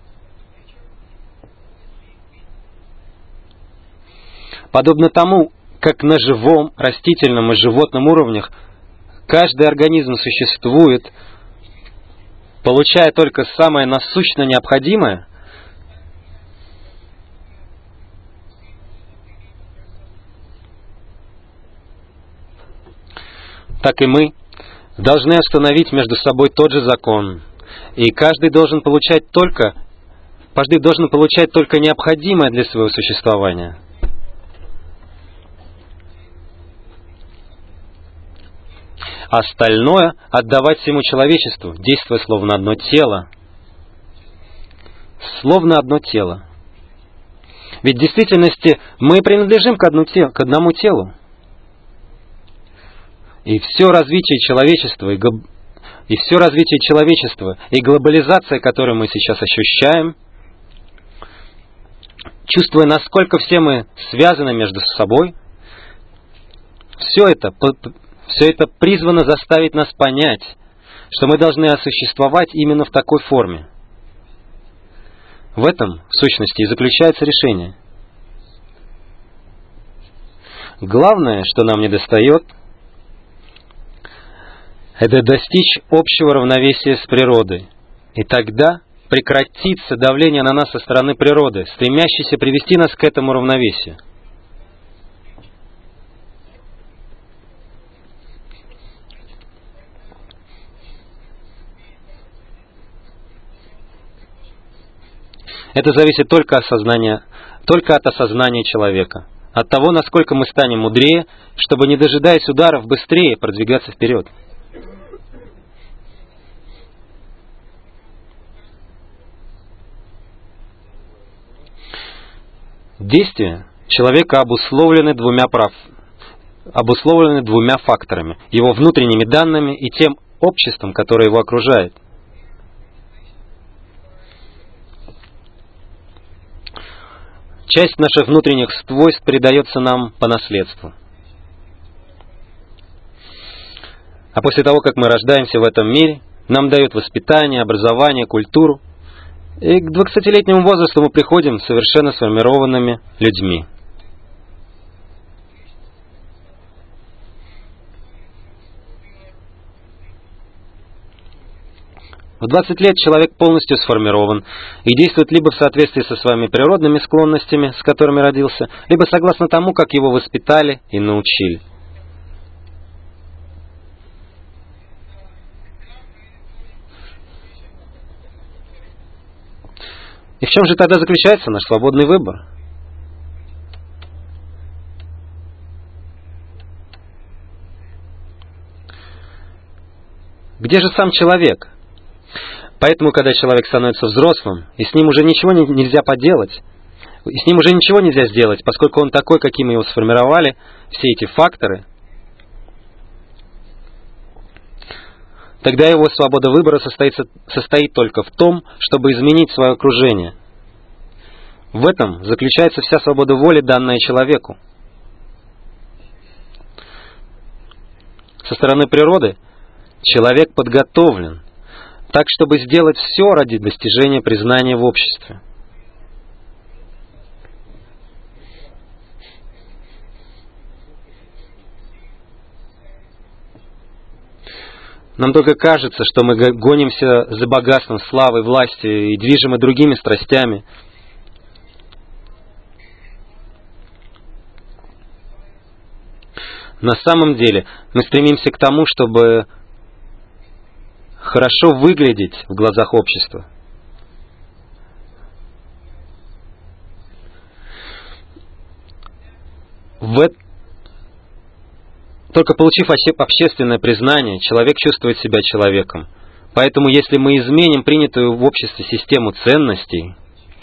Подобно тому, как на живом, растительном и животном уровнях каждый организм существует, получая только самое насущно необходимое, так и мы должны установить между собой тот же закон, и каждый должен получать только необходимое для своего существования. Остальное отдавать всему человечеству, действуя словно одно тело. Словно одно тело. Ведь в действительности мы принадлежим к одному телу. И все развитие человечества и глобализация, которую мы сейчас ощущаем, чувствуя, насколько все мы связаны между собой, все это призвано заставить нас понять, что мы должны осуществовать именно в такой форме. В этом, в сущности, и заключается решение. Главное, что нам недостает, это достичь общего равновесия с природой. И тогда прекратится давление на нас со стороны природы, стремящейся привести нас к этому равновесию. Это зависит только от осознания человека, от того, насколько мы станем мудрее, чтобы, не дожидаясь ударов, быстрее продвигаться вперед. Действия человека обусловлены двумя факторами: его внутренними данными и тем обществом, которое его окружает. Часть наших внутренних свойств передается нам по наследству. А после того, как мы рождаемся в этом мире, нам дают воспитание, образование, культуру. И к 20-летнему возрасту мы приходим совершенно сформированными людьми. В 20 лет человек полностью сформирован и действует либо в соответствии со своими природными склонностями, с которыми родился, либо согласно тому, как его воспитали и научили. И в чем же тогда заключается наш свободный выбор? Где же сам человек? Поэтому, когда человек становится взрослым, и с ним уже ничего нельзя поделать, и с ним уже ничего нельзя сделать, поскольку он такой, каким его сформировали, все эти факторы, тогда его свобода выбора состоит только в том, чтобы изменить свое окружение. В этом заключается вся свобода воли, данная человеку. Со стороны природы человек подготовлен так, чтобы сделать все ради достижения признания в обществе. Нам только кажется, что мы гонимся за богатством, славой, властью и движимы другими страстями. На самом деле мы стремимся к тому, чтобы хорошо выглядеть в глазах общества. Только получив общественное признание, человек чувствует себя человеком. Поэтому, если мы изменим принятую в обществе систему ценностей,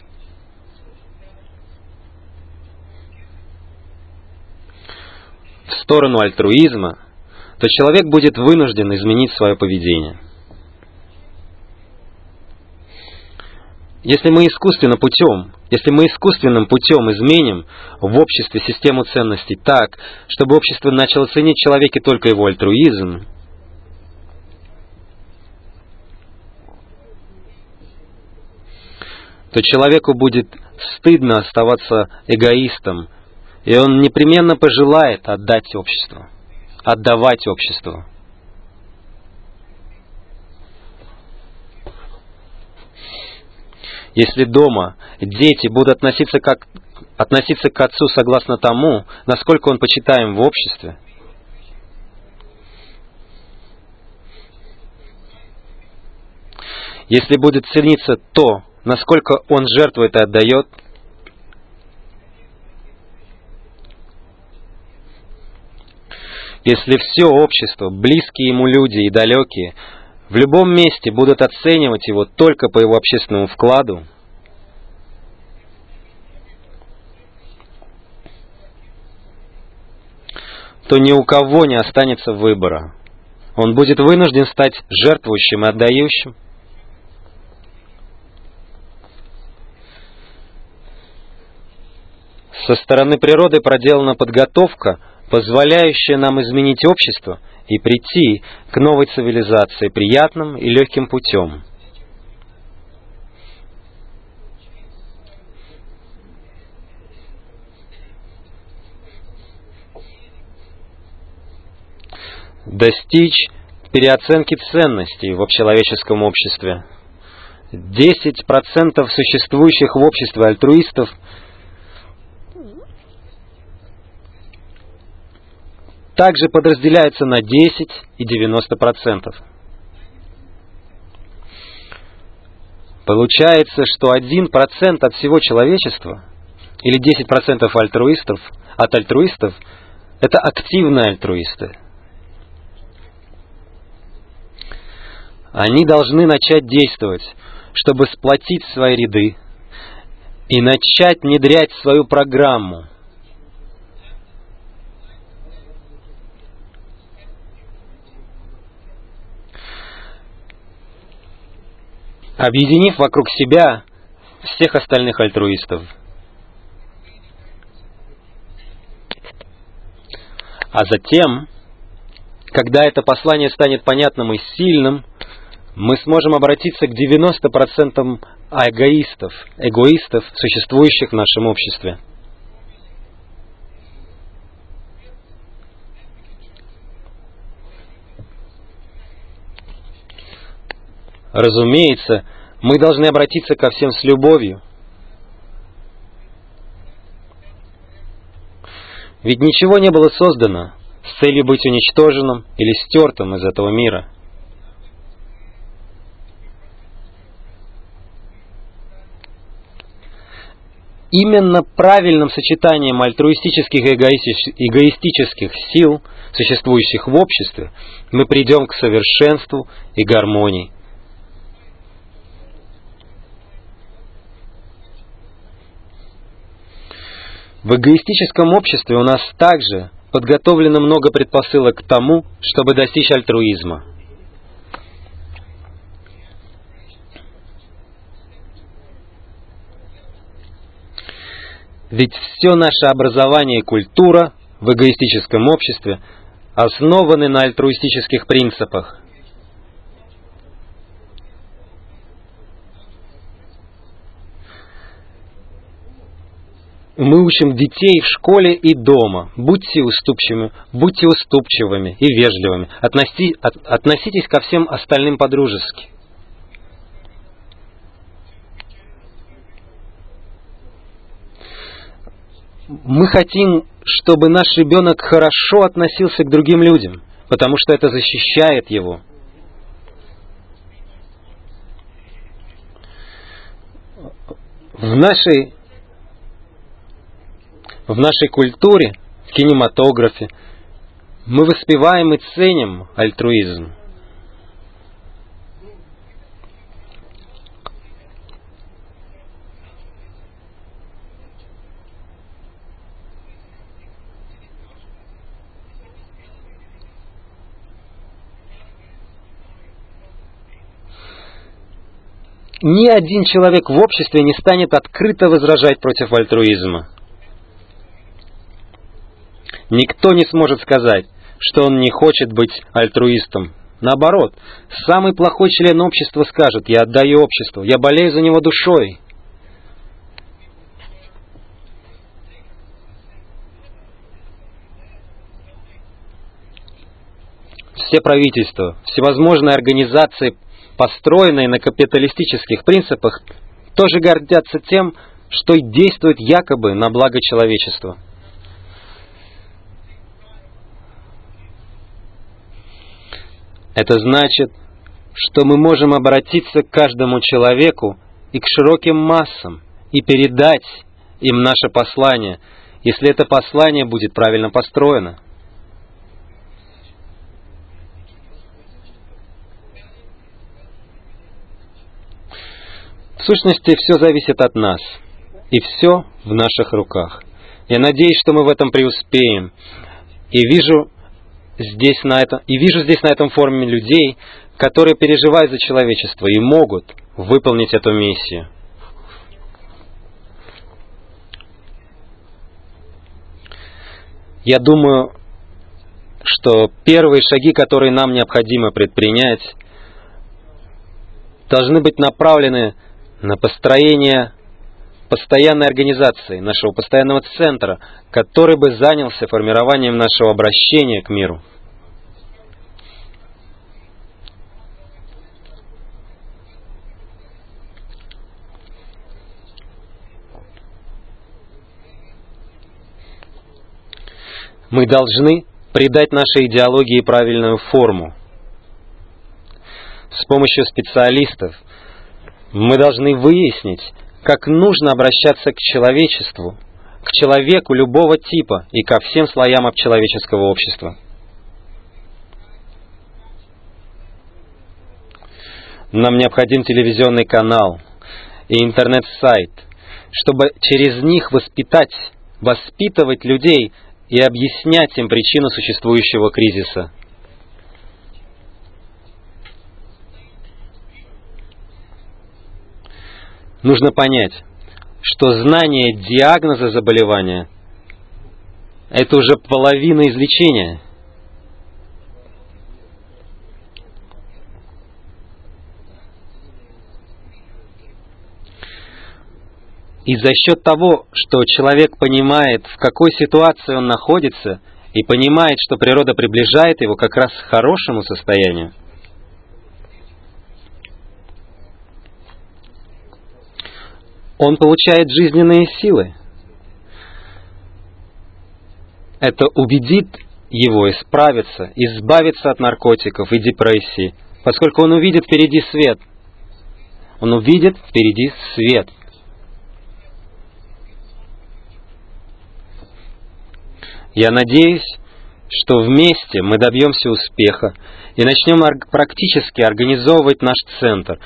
в сторону альтруизма, то человек будет вынужден изменить свое поведение. Если мы искусственным путем изменим в обществе систему ценностей так, чтобы общество начало ценить в человеке только его альтруизм, то человеку будет стыдно оставаться эгоистом, и он непременно пожелает отдавать обществу. Если дома дети будут относиться к отцу согласно тому, насколько он почитаем в обществе, если будет цениться то, насколько он жертвует и отдает, если все общество, близкие ему люди и далекие, в любом месте будут оценивать его только по его общественному вкладу, то ни у кого не останется выбора. Он будет вынужден стать жертвующим и отдающим. Со стороны природы проделана подготовка, позволяющая нам изменить общество и прийти к новой цивилизации приятным и легким путем. Достичь переоценки ценностей в общечеловеческом обществе. 10% существующих в обществе альтруистов также подразделяются на 10 и 90%. Получается, что 1% от всего человечества, или 10% от альтруистов, это активные альтруисты. Они должны начать действовать, чтобы сплотить свои ряды и начать внедрять свою программу. Объединив вокруг себя всех остальных альтруистов. А затем, когда это послание станет понятным и сильным, мы сможем обратиться к 90% эгоистов, существующих в нашем обществе. Разумеется, мы должны обратиться ко всем с любовью. Ведь ничего не было создано с целью быть уничтоженным или стертым из этого мира. именно правильным сочетанием альтруистических и эгоистических сил, существующих в обществе, мы придем к совершенству и гармонии. В эгоистическом обществе у нас также подготовлено много предпосылок к тому, чтобы достичь альтруизма. Ведь все наше образование и культура в эгоистическом обществе основаны на альтруистических принципах. Мы учим детей в школе и дома. Будьте уступчивыми и вежливыми. Относитесь ко всем остальным по-дружески. Мы хотим, чтобы наш ребенок хорошо относился к другим людям, потому что это защищает его. В нашей культуре, в кинематографе, мы воспеваем и ценим альтруизм. Ни один человек в обществе не станет открыто возражать против альтруизма. Никто не сможет сказать, что он не хочет быть альтруистом. Наоборот, самый плохой член общества скажет: «Я отдаю обществу, я болею за него душой». Все правительства, всевозможные организации, построенные на капиталистических принципах, тоже гордятся тем, что действуют якобы на благо человечества. Это значит, что мы можем обратиться к каждому человеку и к широким массам и передать им наше послание, если это послание будет правильно построено. В сущности, все зависит от нас, и все в наших руках. Я надеюсь, что мы в этом преуспеем, и вижу здесь на этом форуме людей, которые переживают за человечество и могут выполнить эту миссию. Я думаю, что первые шаги, которые нам необходимо предпринять, должны быть направлены на построение постоянной организации, нашего постоянного центра, который бы занялся формированием нашего обращения к миру. Мы должны придать нашей идеологии правильную форму. С помощью специалистов мы должны выяснить, как нужно обращаться к человечеству, к человеку любого типа и ко всем слоям общечеловеческого общества. Нам необходим телевизионный канал и интернет-сайт, чтобы через них воспитывать людей и объяснять им причину существующего кризиса. Нужно понять, что знание диагноза заболевания – это уже половина излечения. И за счет того, что человек понимает, в какой ситуации он находится, и понимает, что природа приближает его как раз к хорошему состоянию, он получает жизненные силы. Это убедит его исправиться, избавиться от наркотиков и депрессии, поскольку он увидит впереди свет. Он увидит впереди свет. Я надеюсь, что вместе мы добьемся успеха и начнем практически организовывать наш центр.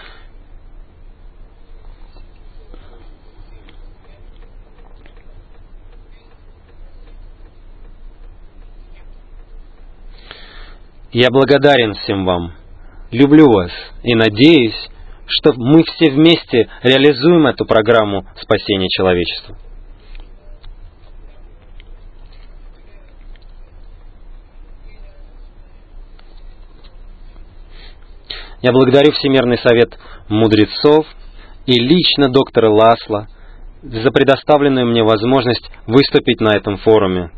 Я благодарен всем вам, люблю вас и надеюсь, что мы все вместе реализуем эту программу спасения человечества. Я благодарю Всемирный совет мудрецов и лично доктора Ласло за предоставленную мне возможность выступить на этом форуме.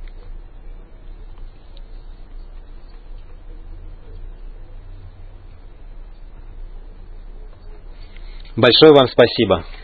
Большое вам спасибо.